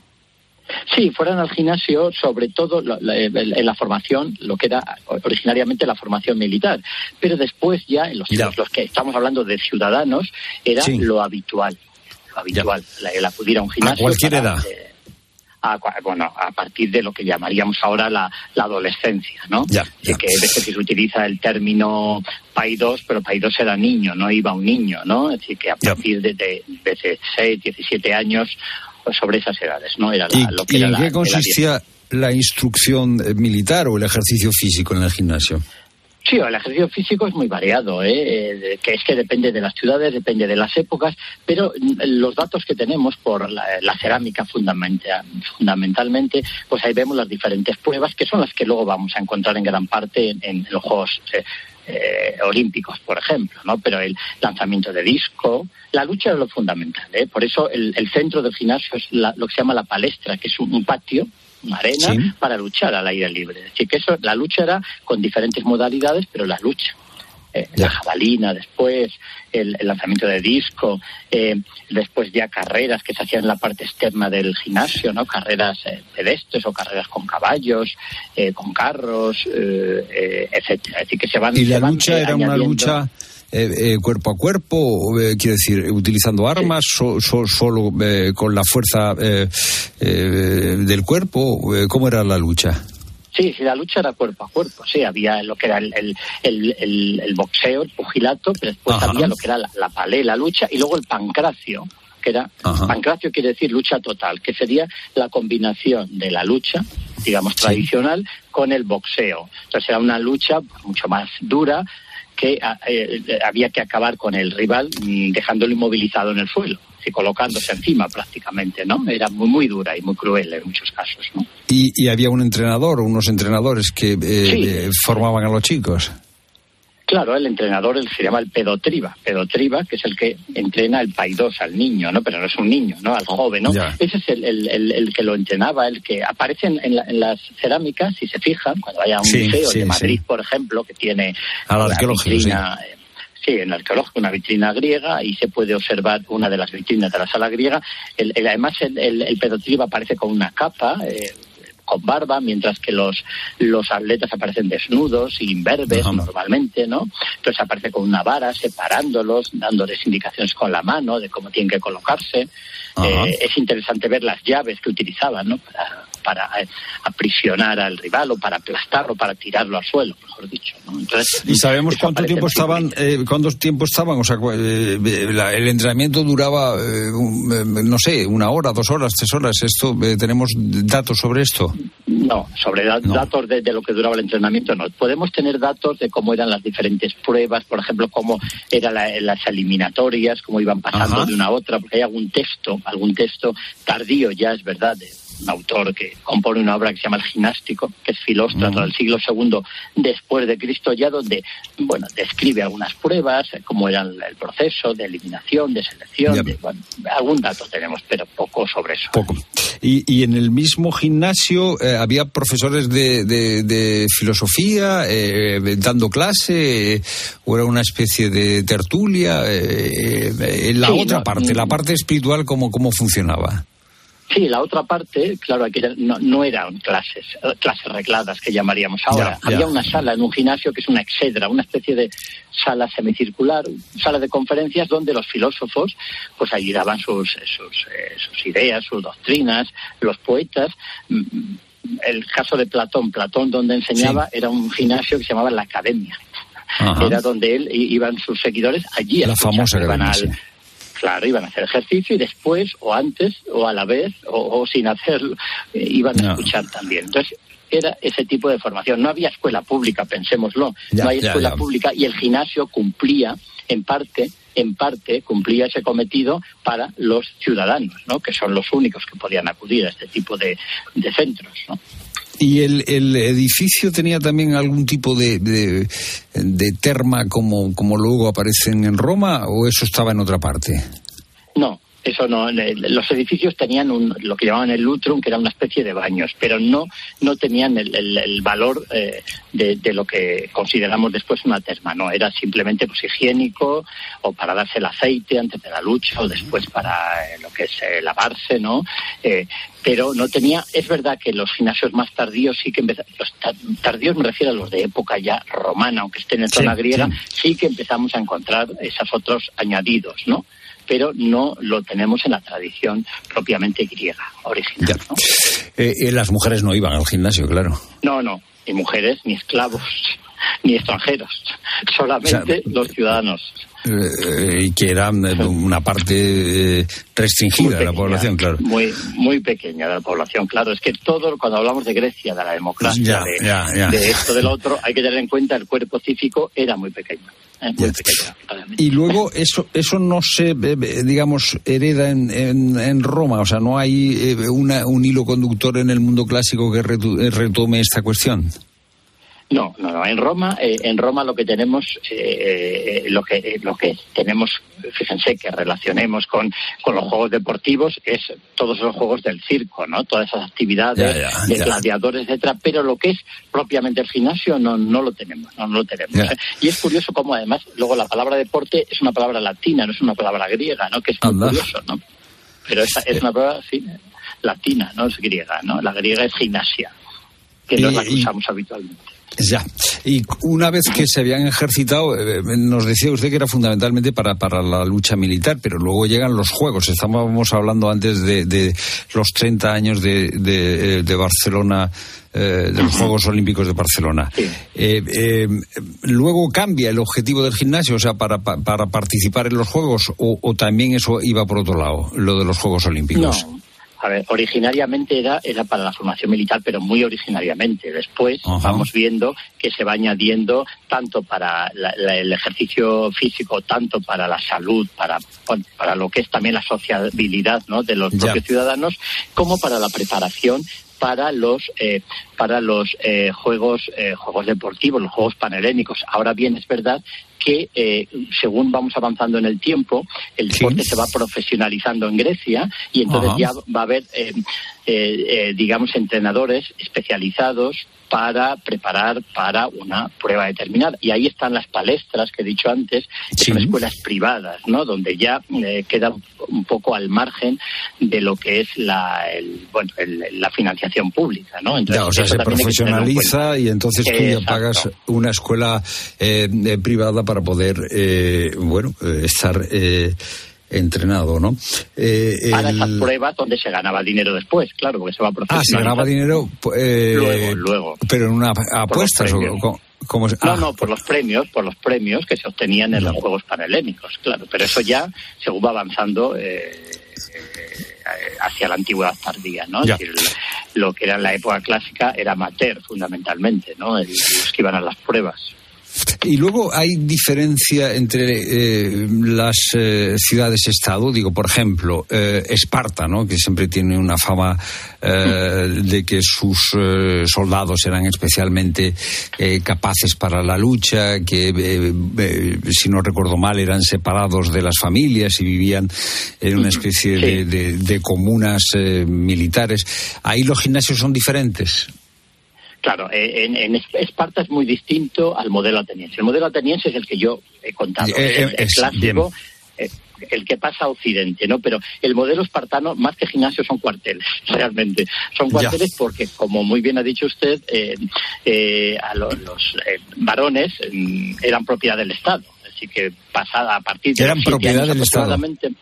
Sí, fueran al gimnasio, sobre todo en la formación, lo que era originariamente la formación militar. Pero después ya, en los, ya. los que estamos hablando de ciudadanos, era sí. lo habitual. Lo habitual, la, el acudir a un gimnasio. ¿A cualquier para, edad? Eh, a, bueno, a partir de lo que llamaríamos ahora la, la adolescencia, ¿no? Ya, ya. De que a veces se utiliza el término paidos, pero paidos era niño, no iba un niño, ¿no? Es decir, que a partir de, de, de dieciséis, diecisiete años, pues sobre esas edades, ¿no? Era la, ¿Y, lo que ¿y era en la, qué consistía la instrucción militar o el ejercicio físico en el gimnasio? Sí, el ejercicio físico es muy variado, ¿eh? que es que depende de las ciudades, depende de las épocas, pero los datos que tenemos por la, la cerámica fundamental, fundamentalmente, pues ahí vemos las diferentes pruebas, que son las que luego vamos a encontrar en gran parte en, en los Juegos eh, eh, Olímpicos, por ejemplo, ¿no? Pero el lanzamiento de disco, la lucha es lo fundamental, ¿eh? Por eso el, el centro del gimnasio es la, lo que se llama la palestra, que es un, un patio, una arena, sí. para luchar al aire libre. Es decir, que eso, la lucha era con diferentes modalidades, pero la lucha. Eh, la jabalina, después el, el lanzamiento de disco, eh, después ya carreras que se hacían en la parte externa del gimnasio, ¿no? Carreras eh, pedestres o carreras con caballos, eh, con carros, eh, eh, etcétera. Es decir, que se van. Y la se van, lucha eh, era añadiendo... una lucha. Eh, eh, cuerpo a cuerpo, eh, quiero decir, utilizando armas, sí. so, so, solo eh, con la fuerza eh, eh, del cuerpo, eh, ¿cómo era la lucha? Sí, sí, la lucha era cuerpo a cuerpo, sí, había lo que era el, el, el, el, el boxeo, el pugilato, pero después Ajá. había lo que era la, la palé, la lucha, y luego el pancracio, que era, Ajá. pancracio quiere decir lucha total, que sería la combinación de la lucha, digamos, sí. tradicional, con el boxeo. Entonces era una lucha mucho más dura, que eh, había que acabar con el rival dejándolo inmovilizado en el suelo, y colocándose encima prácticamente, ¿no? Era muy muy dura y muy cruel en muchos casos, ¿no? Y, y había un entrenador, unos entrenadores que eh, sí. eh, formaban a los chicos. Claro, el entrenador él se llama el pedotriba, pedotriba, que es el que entrena el paidós al niño, ¿no? Pero no es un niño, ¿no? Al joven, ¿no? Ya. Ese es el, el, el, el que lo entrenaba, el que aparece en, en, la, en las cerámicas, si se fijan, cuando vaya a un sí, museo sí, de Madrid, sí. por ejemplo, que tiene al arqueológico, vitrina, sí. Sí, en el arqueológico, una vitrina griega, y se puede observar una de las vitrinas de la sala griega. El, el, además, el, el, el pedotriba aparece con una capa, eh, con barba, mientras que los los atletas aparecen desnudos y imberbes uh-huh. normalmente, ¿no? Entonces aparece con una vara, separándolos, dándoles indicaciones con la mano de cómo tienen que colocarse. Uh-huh. Eh, es interesante ver las llaves que utilizaban, ¿no? Para, para eh, aprisionar al rival o para aplastarlo, para tirarlo al suelo, mejor dicho, ¿no? Entonces, ¿y sabemos cuánto tiempo estaban, eh, cuánto tiempo estaban? O sea, eh, la, el entrenamiento duraba, eh, un, eh, no sé, una hora, dos horas, tres horas. Esto, eh, ¿tenemos datos sobre esto? No, sobre da- no. datos de, de lo que duraba el entrenamiento no. Podemos tener datos de cómo eran las diferentes pruebas, por ejemplo, cómo eran la, las eliminatorias, cómo iban pasando Ajá. de una a otra, porque hay algún texto, algún texto tardío ya, es verdad, de un autor que compone una obra que se llama El Ginástico, que es Filóstrato uh-huh. del siglo segundo después de Cristo, ya donde, bueno, describe algunas pruebas, eh, cómo era el, el proceso de eliminación, de selección, de, bueno, algún dato tenemos, pero poco sobre eso. Poco. Y, y en el mismo gimnasio eh, había profesores de, de, de filosofía eh, dando clase, eh, o era una especie de tertulia. Eh, eh, la sí, otra no, parte, la parte espiritual, ¿cómo, cómo funcionaba? Sí, la otra parte, claro, aquí no, no eran clases, clases regladas que llamaríamos ahora. Ya, ya. Había una sala en un gimnasio que es una exedra, una especie de sala semicircular, sala de conferencias donde los filósofos pues allí daban sus, sus, eh, sus ideas, sus doctrinas, los poetas. El caso de Platón, Platón donde enseñaba sí. era un gimnasio que se llamaba la Academia. Ajá. Era donde él iban sus seguidores allí. La famosa Academia, al, sí. Claro, iban a hacer ejercicio y después, o antes, o a la vez, o, o sin hacerlo, eh, iban a no. escuchar también. Entonces, era ese tipo de formación. No había escuela pública, pensémoslo. Ya, no hay escuela ya, ya. pública y el gimnasio cumplía, en parte, en parte, cumplía ese cometido para los ciudadanos, ¿no? Que son los únicos que podían acudir a este tipo de, de centros, ¿no? ¿Y el, el edificio tenía también algún tipo de, de, de terma como, como luego aparecen en Roma, o eso estaba en otra parte? No, eso no. Los edificios tenían un, lo que llamaban el lutrum, que era una especie de baños, pero no, no tenían el, el, el valor eh, de, de lo que consideramos después una terma. No, era simplemente pues higiénico, o para darse el aceite antes de la lucha, o después para eh, lo que es eh, lavarse, ¿no? Eh, pero no tenía, es verdad que los gimnasios más tardíos sí que empezaron, los tardíos me refiero a los de época ya romana, aunque estén en zona sí, griega, sí. sí que empezamos a encontrar esos otros añadidos, ¿no? Pero no lo tenemos en la tradición propiamente griega, original, ¿no? Eh, eh, las mujeres no iban al gimnasio, claro. No, no, ni mujeres, ni esclavos, ni extranjeros, solamente o sea, los ciudadanos. Y eh, que era una parte eh, restringida de la población, claro. Muy muy pequeña de la población, claro. Es que todo, cuando hablamos de Grecia, de la democracia, ya, de, ya, ya. de esto, del otro, hay que tener en cuenta el cuerpo cívico era muy pequeño. Eh, muy pequeño y luego eso eso no se, digamos, hereda en, en, en Roma, o sea, no hay una, un hilo conductor en el mundo clásico que retome esta cuestión. No, no, no. En Roma, eh, en Roma lo que tenemos, eh, lo que eh, lo que tenemos, fíjense que relacionemos con, con los juegos deportivos es todos esos juegos del circo, ¿no? Todas esas actividades ya, ya, de ya. gladiadores, etcétera. Pero lo que es propiamente el gimnasio no no lo tenemos, no, no lo tenemos. ¿eh? Y es curioso cómo además luego la palabra deporte es una palabra latina, no es una palabra griega, ¿no? Que es muy Anda. curioso, ¿no? Pero esa es una palabra sí, latina, no es griega, ¿no? La griega es gimnasia, que no es la que usamos habitualmente. Ya, y una vez que se habían ejercitado, eh, nos decía usted que era fundamentalmente para, para la lucha militar, pero luego llegan los Juegos. Estábamos hablando antes de, de los treinta años de, de, de Barcelona, eh, de los Juegos Olímpicos de Barcelona. Sí. Eh, eh, luego cambia el objetivo del gimnasio, o sea, para, para participar en los Juegos, o, o también eso iba por otro lado, lo de los Juegos Olímpicos. No. A ver, originariamente era, era para la formación militar, pero muy originariamente. Después uh-huh. vamos viendo que se va añadiendo tanto para la, la, el ejercicio físico, tanto para la salud, para, para lo que es también la sociabilidad, ¿no? de los propios ya. ciudadanos, como para la preparación para los eh, para los eh, juegos eh, juegos deportivos, los juegos panhelénicos. Ahora bien, es verdad que eh, según vamos avanzando en el tiempo, el deporte sí. se va profesionalizando en Grecia y entonces Ajá. ya va a haber, eh, eh, eh, digamos, entrenadores especializados para preparar para una prueba determinada. Y ahí están las palestras que he dicho antes, que sí. son escuelas privadas, ¿no? Donde ya eh, queda un poco al margen de lo que es la el, bueno el, la financiación pública, ¿no? Entonces, ya, o sea, se profesionaliza y entonces tú ya pagas una escuela eh, eh, privada para poder, eh, bueno, eh, estar... Eh, entrenado, ¿no? Eh, Para el... esas pruebas donde se ganaba dinero después, claro, porque se va a profesionalizar. Ah, se ganaba dinero... Eh, luego, luego. Pero en una apuestas, ¿o cómo, cómo se... No, ah. no, por los premios, por los premios que se obtenían en no. los Juegos Panhelénicos, claro. Pero eso ya, según va avanzando... Eh, hacia la antigüedad tardía, ¿no? Es decir, lo que era en la época clásica era amateur, fundamentalmente, ¿no? El, los que iban a las pruebas. Y luego hay diferencia entre eh, las eh, ciudades-estado. Digo, por ejemplo, eh, Esparta, ¿no?, que siempre tiene una fama eh, de que sus eh, soldados eran especialmente eh, capaces para la lucha, que, eh, eh, si no recuerdo mal, eran separados de las familias y vivían en una especie sí. de, de, de comunas eh, militares. Ahí los gimnasios son diferentes. Claro, en, en Esparta es muy distinto al modelo ateniense. El modelo ateniense es el que yo he contado, Eh, es el, el es, clásico, eh, el que pasa a Occidente, ¿no? Pero el modelo espartano, más que gimnasio, son cuarteles, realmente. Son cuarteles ya. Porque, como muy bien ha dicho usted, eh, eh, a los, los eh, varones eh, eran propiedad del Estado. Así que pasada a partir de... Eran propiedad del Estado.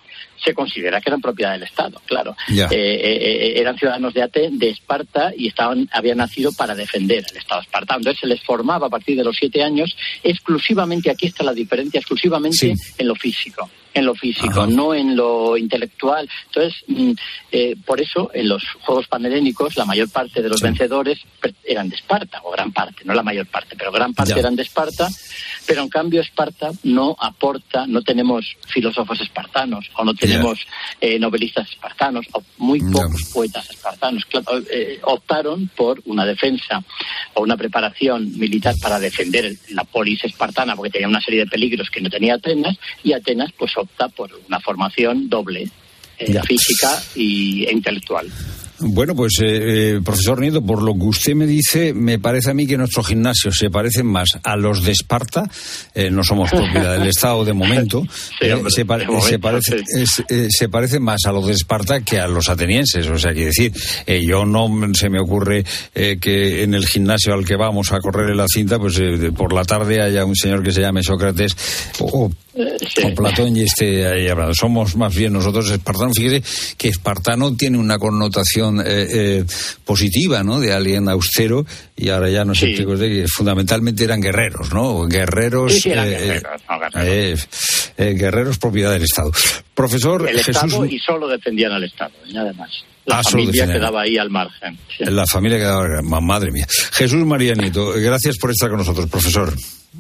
Se considera que eran propiedad del Estado, claro. Eh, eh, eran ciudadanos de Aten, de Esparta, y estaban habían nacido para defender el Estado espartano. Entonces se les formaba a partir de los siete años exclusivamente, aquí está la diferencia, exclusivamente sí. en lo físico. En lo físico, Ajá. no en lo intelectual. Entonces, eh, por eso, en los Juegos Panhelénicos, la mayor parte de los sí. vencedores eran de Esparta, o gran parte, no la mayor parte, pero gran parte ya. eran de Esparta, pero en cambio Esparta no aporta, no tenemos filósofos espartanos, o no tenemos eh, novelistas espartanos, o muy pocos ya. poetas espartanos. Claro, eh, optaron por una defensa o una preparación militar para defender la polis espartana, porque tenía una serie de peligros que no tenía Atenas, y Atenas, pues, opta por una formación doble, eh, física y, e intelectual. Bueno, pues, eh, eh, profesor Nieto, por lo que usted me dice, me parece a mí que nuestros gimnasios se parecen más a los de Esparta, eh, no somos propiedad del Estado de momento, sí, eh, hombre, se, pare, momento se, parece, sí. es, eh, se parecen más a los de Esparta que a los atenienses. O sea, quiere decir, eh, yo no se me ocurre eh, que en el gimnasio al que vamos a correr en la cinta, pues eh, por la tarde haya un señor que se llame Sócrates o, sí. o Platón y esté ahí hablando. Somos más bien nosotros espartanos. Fíjese que espartano tiene una connotación Eh, eh, positiva, ¿no?, de alguien austero, y ahora ya nos sí. explico de que fundamentalmente eran guerreros, ¿no? Guerreros, sí, sí, eran eh, guerreros, no, guerreros. Eh, eh, guerreros propiedad del Estado. Profesor el Jesús... Estado, y solo defendían al Estado, y nada más. La ah, familia quedaba ahí al margen. Sí. La familia quedaba, madre mía. Jesús María Nieto, gracias por estar con nosotros, profesor.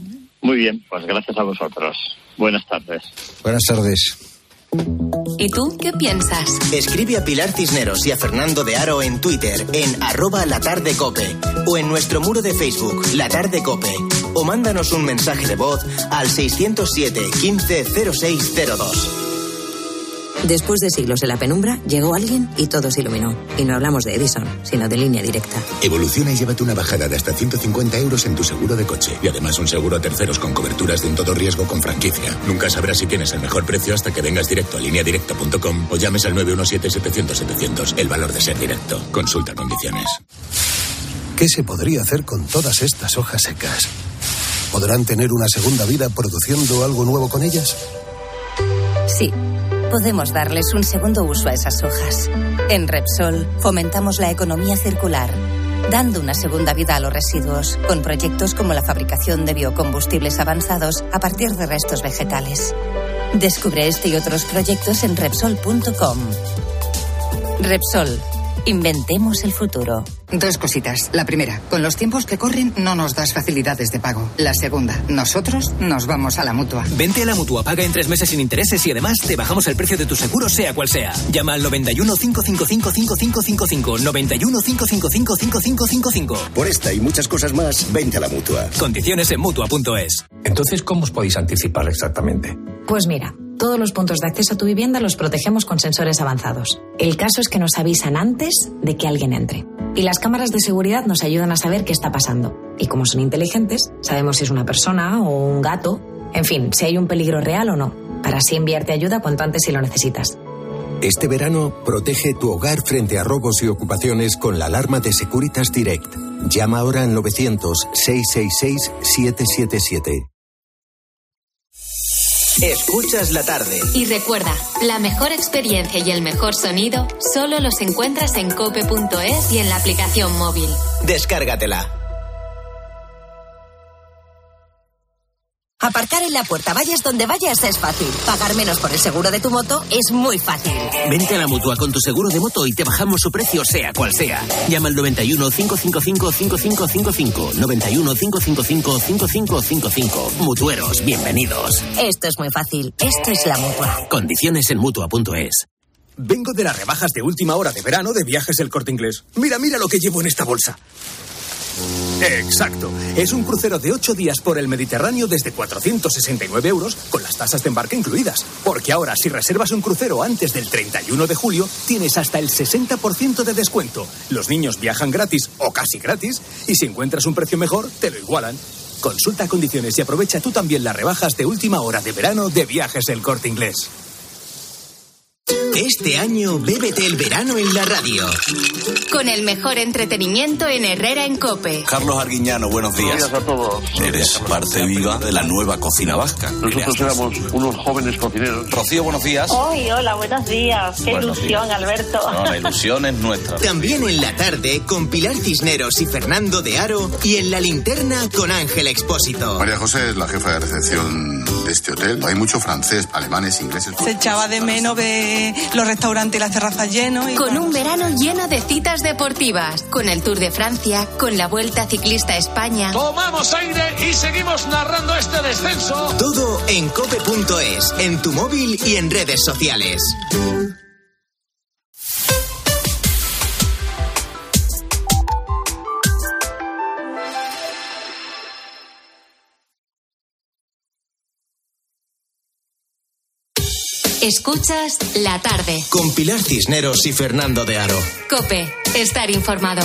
Muy bien, pues gracias a vosotros. Buenas tardes. Buenas tardes. ¿Y tú qué piensas? Escribe a Pilar Cisneros y a Fernando de Aro en Twitter, en arroba latardecope, o en nuestro muro de Facebook, La Tarde Cope, o mándanos un mensaje de voz al seiscientos siete, quince, cero seis cero dos. Después de siglos en la penumbra, llegó alguien y todo se iluminó. Y no hablamos de Edison, sino de Línea Directa. Evoluciona y llévate una bajada de hasta ciento cincuenta euros en tu seguro de coche. Y además un seguro a terceros con coberturas de un todo riesgo con franquicia. Nunca sabrás si tienes el mejor precio hasta que vengas directo a línea directa punto com o llames al nueve uno siete, setecientos, setecientos. El valor de ser directo. Consulta condiciones. ¿Qué se podría hacer con todas estas hojas secas? ¿Podrán tener una segunda vida produciendo algo nuevo con ellas? Sí. Podemos darles un segundo uso a esas hojas. En Repsol fomentamos la economía circular, dando una segunda vida a los residuos, con proyectos como la fabricación de biocombustibles avanzados a partir de restos vegetales. Descubre este y otros proyectos en Repsol punto com. Repsol. Inventemos el futuro. Dos cositas. La primera, con los tiempos que corren no nos das facilidades de pago. La segunda, nosotros nos vamos a la Mutua. Vente a la Mutua, paga en tres meses sin intereses y además te bajamos el precio de tu seguro sea cual sea. Llama al noventa y uno, cinco cinco cinco, cinco cinco cinco cinco, noventa y uno, cinco cinco cinco, cinco cinco cinco cinco. Por esta y muchas cosas más, vente a la Mutua. Condiciones en Mutua punto es. Entonces, ¿cómo os podéis anticipar exactamente? Pues mira, todos los puntos de acceso a tu vivienda los protegemos con sensores avanzados. El caso es que nos avisan antes de que alguien entre. Y las cámaras de seguridad nos ayudan a saber qué está pasando. Y como son inteligentes, sabemos si es una persona o un gato. En fin, si hay un peligro real o no. Para así enviarte ayuda cuanto antes si lo necesitas. Este verano, protege tu hogar frente a robos y ocupaciones con la alarma de Securitas Direct. Llama ahora al novecientos, seiscientos sesenta y seis, setecientos setenta y siete. Escuchas la tarde. Y recuerda, la mejor experiencia y el mejor sonido solo los encuentras en cope punto es y en la aplicación móvil. Descárgatela. Aparcar en la puerta, vayas donde vayas, es fácil. Pagar menos por el seguro de tu moto es muy fácil. Vente a la Mutua con tu seguro de moto y te bajamos su precio, sea cual sea. Llama al noventa y uno, cinco cinco cinco, cinco cinco cinco cinco. noventa y uno, cinco cinco cinco, cinco cinco cinco cinco. Mutueros, bienvenidos. Esto es muy fácil. Esto es la Mutua. Condiciones en mutua punto es. Vengo de las rebajas de última hora de verano de Viajes El Corte Inglés. Mira, mira lo que llevo en esta bolsa. Exacto. Es un crucero de ocho días por el Mediterráneo desde cuatrocientos sesenta y nueve euros con las tasas de embarque incluidas. Porque ahora, si reservas un crucero antes del treinta y uno de julio, tienes hasta el sesenta por ciento de descuento. Los niños viajan gratis o casi gratis y si encuentras un precio mejor, te lo igualan. Consulta condiciones y aprovecha tú también las rebajas de última hora de verano de Viajes El Corte Inglés. Este año, bébete el verano en la radio. Con el mejor entretenimiento en Herrera en COPE. Carlos Arguiñano, buenos días. Buenos días a todos. Eres parte viva de la nueva cocina vasca. Nosotros éramos unos jóvenes cocineros. Rocío, buenos días. Hoy, hola, buenos días. Qué buenos ilusión, días. Alberto. No, la ilusión es nuestra. También en la tarde, con Pilar Cisneros y Fernando de Aro. Y en la linterna, con Ángel Expósito. María José es la jefa de recepción de este hotel. Hay mucho francés, alemanes, ingleses. Se echaba de menos ver los restaurantes y las terrazas llenos. Y con bueno, un verano lleno de citas deportivas, con el Tour de Francia, con la Vuelta Ciclista a España. Tomamos aire y seguimos narrando este descenso. Todo en cope punto es, en tu móvil y en redes sociales. Escuchas La Tarde. Con Pilar Cisneros y Fernando de Aro. COPE, estar informado.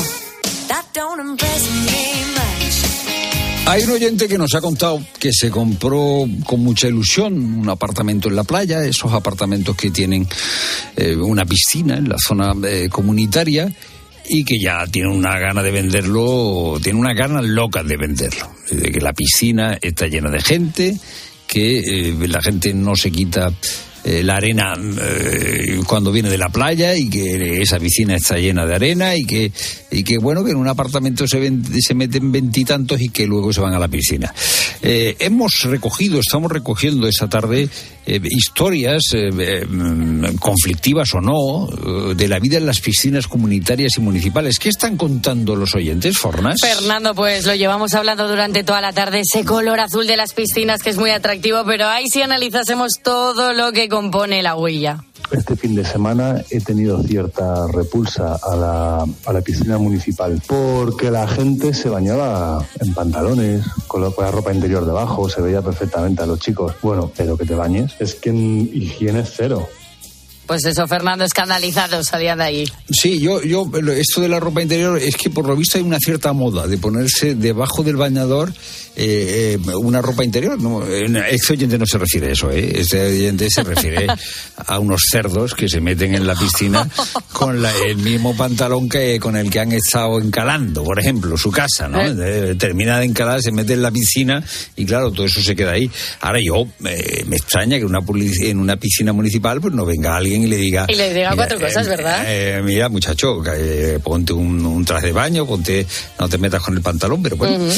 Hay un oyente que nos ha contado que se compró con mucha ilusión un apartamento en la playa, esos apartamentos que tienen eh, una piscina en la zona eh, comunitaria, y que ya tiene una gana de venderlo, tiene una gana loca de venderlo, de que la piscina está llena de gente, que eh, la gente no se quita Eh, la arena eh, cuando viene de la playa, y que esa piscina está llena de arena, y que y que bueno, que en un apartamento se, ven, se meten veintitantos y que luego se van a la piscina. Eh, hemos recogido, estamos recogiendo esta tarde eh, historias eh, eh, conflictivas o no, eh, de la vida en las piscinas comunitarias y municipales. ¿Qué están contando los oyentes, Fornas? Fernando, pues lo llevamos hablando durante toda la tarde, ese color azul de las piscinas que es muy atractivo, pero ahí si analizásemos todo lo que compone la huella. Este fin de semana he tenido cierta repulsa a la, a la piscina municipal porque la gente se bañaba en pantalones, con la ropa interior debajo, se veía perfectamente a los chicos. Bueno, pero que te bañes, es que en higiene cero. Pues eso, Fernando, escandalizado salía de ahí. Sí, yo, yo, esto de la ropa interior es que por lo visto hay una cierta moda de ponerse debajo del bañador eh, eh, una ropa interior. No, este oyente no se refiere a eso, ¿eh? Este oyente se refiere a unos cerdos que se meten en la piscina con la, el mismo pantalón que con el que han estado encalando, por ejemplo, su casa, ¿no? Eh. Termina de encalar, se mete en la piscina y claro, todo eso se queda ahí. Ahora yo, eh, me extraña que una en una piscina municipal pues no venga alguien y le diga... Y le diga mira, cuatro cosas, eh, ¿verdad? Eh, mira, muchacho, eh, ponte un, un traje de baño, ponte, no te metas con el pantalón, pero bueno, uh-huh.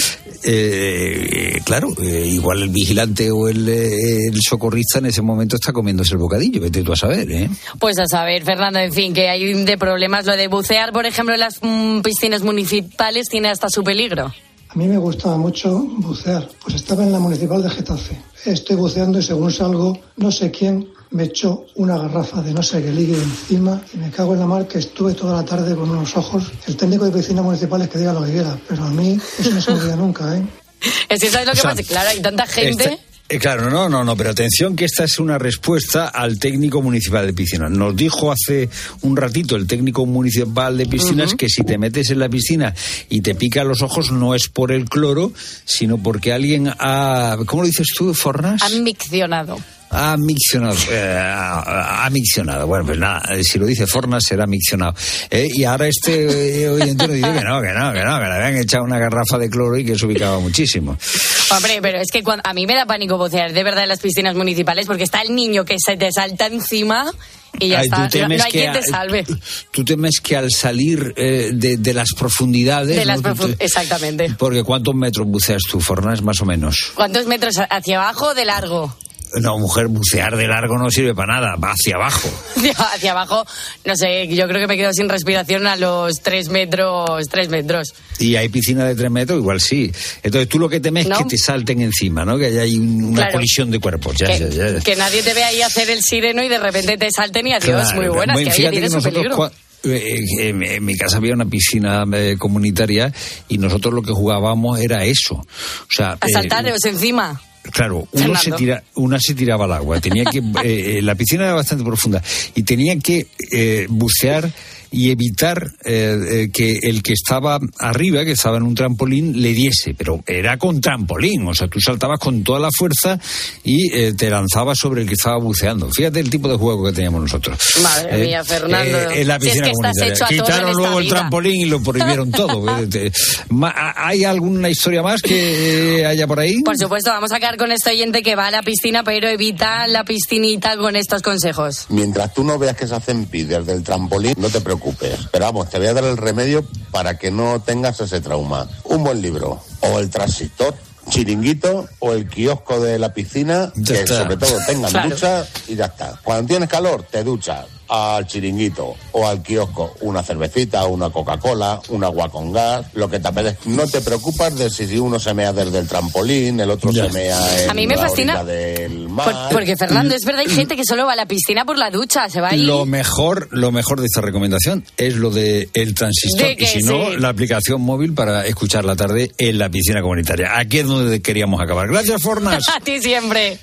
eh, claro, eh, igual el vigilante o el, el socorrista en ese momento está comiéndose el bocadillo, vete tú a saber, ¿eh? Pues a saber, Fernando, en fin, que hay de problemas. Lo de bucear, por ejemplo, en las mm, piscinas municipales tiene hasta su peligro. A mí me gustaba mucho bucear, pues estaba en la municipal de Getafe. Estoy buceando y según salgo, no sé quién me echó una garrafa de no sé qué líquido encima y me cago en la mar que estuve toda la tarde con unos ojos. El técnico de piscinas municipales que diga lo que quiera, pero a mí eso no se me olvida nunca, ¿eh? Es que ¿sabes lo que o sea, pasa? Claro, hay tanta gente... Este... Eh, claro, no, no, no, pero atención que esta es una respuesta al técnico municipal de piscinas. Nos dijo hace un ratito el técnico municipal de piscinas uh-huh. que si te metes en la piscina y te pica los ojos no es por el cloro, sino porque alguien ha... ¿Cómo lo dices tú, Fornas? Ha miccionado. Ha miccionado, eh, ha, ha miccionado. Bueno, pues nada, si lo dice Fornas será miccionado. Eh, y ahora este eh, oyente nos dice que no, que no, que no, que le habían echado una garrafa de cloro y que se ubicaba muchísimo. Hombre, pero es que cuando, a mí me da pánico bucear de verdad en las piscinas municipales porque está el niño que se te salta encima y ya Ay, está, tú no, temes no hay que quien te a- salve. Tú temes que al salir eh, de, de las profundidades... De las ¿no? Tú profun- te- Exactamente. Porque ¿cuántos metros buceas tú, Fornas, más o menos? ¿Cuántos metros hacia abajo o de largo? No, mujer, bucear de largo no sirve para nada, va hacia abajo. Hacia, hacia abajo, no sé, yo creo que me quedo sin respiración a los tres metros, tres metros. Y hay piscina de tres metros, igual sí. Entonces tú lo que temes ¿No? es que te salten encima, ¿no? Que haya ahí un- una Claro. colisión de cuerpos. Ya, Que, ya, ya. que nadie te vea ahí hacer el sireno y de repente te salten y adiós, Claro, muy buenas, bueno, que ahí fíjate tiene que su nosotros peligro. cua- eh, eh, en, en mi casa había una piscina eh, comunitaria y nosotros lo que jugábamos era eso. O sea, A eh, saltaros encima. Claro, uno se, Fernando. tira, una se tiraba al agua. Tenía que eh, la piscina era bastante profunda y tenía que eh, bucear y evitar eh, eh, que el que estaba arriba, que estaba en un trampolín, le diese. Pero era con trampolín, o sea, tú saltabas con toda la fuerza y eh, te lanzabas sobre el que estaba buceando. Fíjate el tipo de juego que teníamos nosotros. Madre Eh, mía, Fernando. eh, en la Si es piscina que estás comunitaria. hecho a todo en Quitaron esta luego el vida. trampolín y lo prohibieron todo. Eh, te- ma- ¿Hay alguna historia más que eh, haya por ahí? Por supuesto, vamos a quedar con este oyente que va a la piscina, pero evita la piscinita con estos consejos. Mientras tú no veas que se hacen pis desde el trampolín, no te preocupes. Pero vamos, te voy a dar el remedio para que no tengas ese trauma. Un buen libro, o el transistor, Chiringuito, o el kiosco de la piscina, Ya que está. sobre todo tengan Claro. ducha y ya está. Cuando tienes calor, te duchas al Chiringuito o al kiosco, una cervecita, una Coca-Cola, un agua con gas, lo que te apetezca. No te preocupas de si uno se mea desde el trampolín, el otro Ya. se mea en A mí me la fascina orilla del Por- mar. porque, Fernando, es verdad, hay gente que solo va a la piscina por la ducha, se va ahí. Lo mejor, lo mejor de esta recomendación es lo de el transistor De que y si no, sí. la aplicación móvil para escuchar la tarde en la piscina comunitaria. Aquí es donde queríamos acabar. Gracias, Fornas. A ti siempre.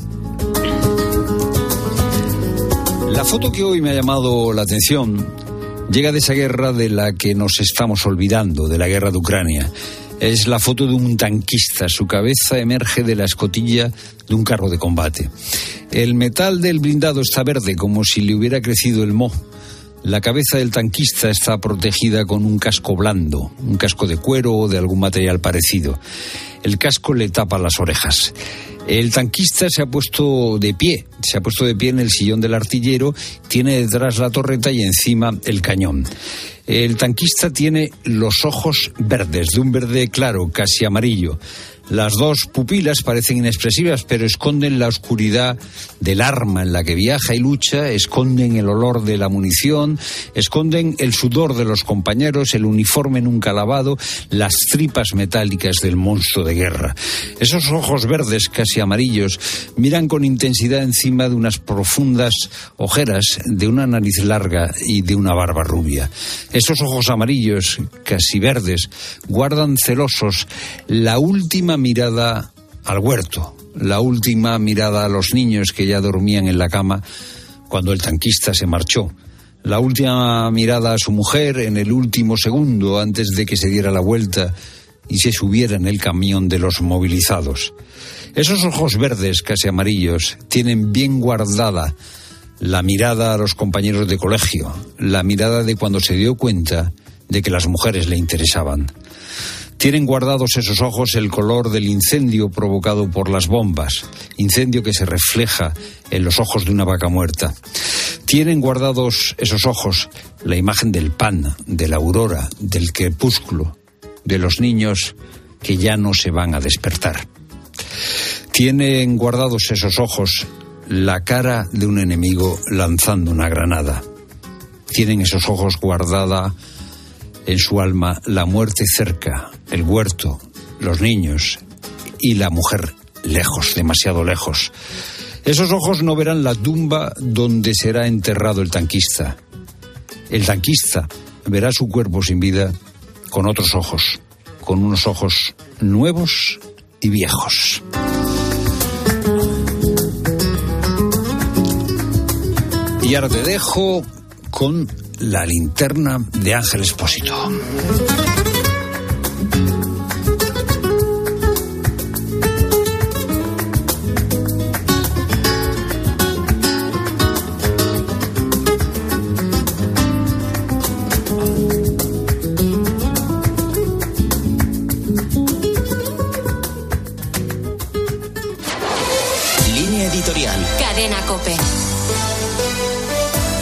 La foto que hoy me ha llamado la atención llega de esa guerra de la que nos estamos olvidando, de la guerra de Ucrania. Es la foto de un tanquista. Su cabeza emerge de la escotilla de un carro de combate. El metal del blindado está verde, como si le hubiera crecido el moho. La cabeza del tanquista está protegida con un casco blando, un casco de cuero o de algún material parecido. El casco le tapa las orejas. El tanquista se ha puesto de pie, se ha puesto de pie en el sillón del artillero, tiene detrás la torreta y encima el cañón. El tanquista tiene los ojos verdes, de un verde claro, casi amarillo. Las dos pupilas parecen inexpresivas, pero esconden la oscuridad del arma en la que viaja y lucha, esconden el olor de la munición, esconden el sudor de los compañeros, el uniforme nunca lavado, las tripas metálicas del monstruo de guerra. Esos ojos verdes, casi amarillos, miran con intensidad encima de unas profundas ojeras, de una nariz larga y de una barba rubia. Esos ojos amarillos, casi verdes, guardan celosos la última mirada al huerto, la última mirada a los niños que ya dormían en la cama cuando el tanquista se marchó, la última mirada a su mujer en el último segundo antes de que se diera la vuelta y se subiera en el camión de los movilizados. Esos ojos verdes, casi amarillos, tienen bien guardada la mirada a los compañeros de colegio, la mirada de cuando se dio cuenta de que las mujeres le interesaban. Tienen guardados esos ojos el color del incendio provocado por las bombas, incendio que se refleja en los ojos de una vaca muerta. Tienen guardados esos ojos la imagen del pan, de la aurora, del crepúsculo, de los niños que ya no se van a despertar. Tienen guardados esos ojos la cara de un enemigo lanzando una granada. Tienen esos ojos guardada en su alma la muerte cerca, el huerto, los niños y la mujer lejos, demasiado lejos. Esos ojos no verán la tumba donde será enterrado el tanquista. El tanquista verá su cuerpo sin vida con otros ojos, con unos ojos nuevos y viejos. Y ahora te dejo con la linterna de Ángel Expósito. Línea editorial. Cadena COPE.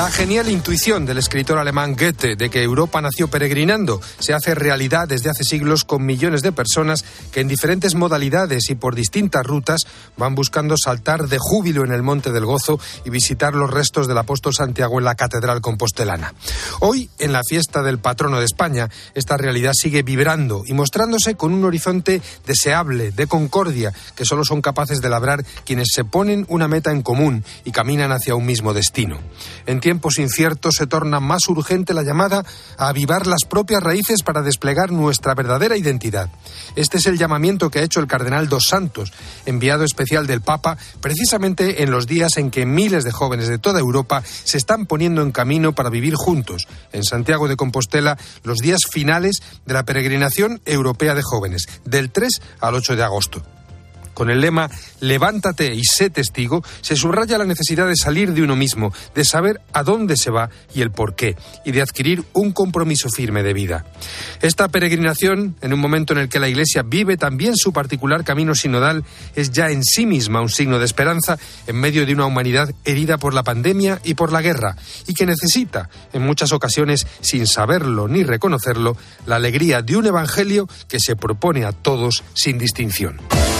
La genial intuición del escritor alemán Goethe de que Europa nació peregrinando se hace realidad desde hace siglos con millones de personas que en diferentes modalidades y por distintas rutas van buscando saltar de júbilo en el Monte del Gozo y visitar los restos del apóstol Santiago en la Catedral Compostelana. Hoy, en la fiesta del patrono de España, esta realidad sigue vibrando y mostrándose con un horizonte deseable, de concordia, que solo son capaces de labrar quienes se ponen una meta en común y caminan hacia un mismo destino. En tiempos inciertos se torna más urgente la llamada a avivar las propias raíces para desplegar nuestra verdadera identidad. Este es el llamamiento que ha hecho el cardenal Dos Santos, enviado especial del Papa, precisamente en los días en que miles de jóvenes de toda Europa se están poniendo en camino para vivir juntos, en Santiago de Compostela, los días finales de la peregrinación europea de jóvenes, del tres al ocho de agosto. Con el lema «Levántate y sé testigo», se subraya la necesidad de salir de uno mismo, de saber a dónde se va y el por qué, y de adquirir un compromiso firme de vida. Esta peregrinación, en un momento en el que la Iglesia vive también su particular camino sinodal, es ya en sí misma un signo de esperanza en medio de una humanidad herida por la pandemia y por la guerra, y que necesita, en muchas ocasiones, sin saberlo ni reconocerlo, la alegría de un evangelio que se propone a todos sin distinción.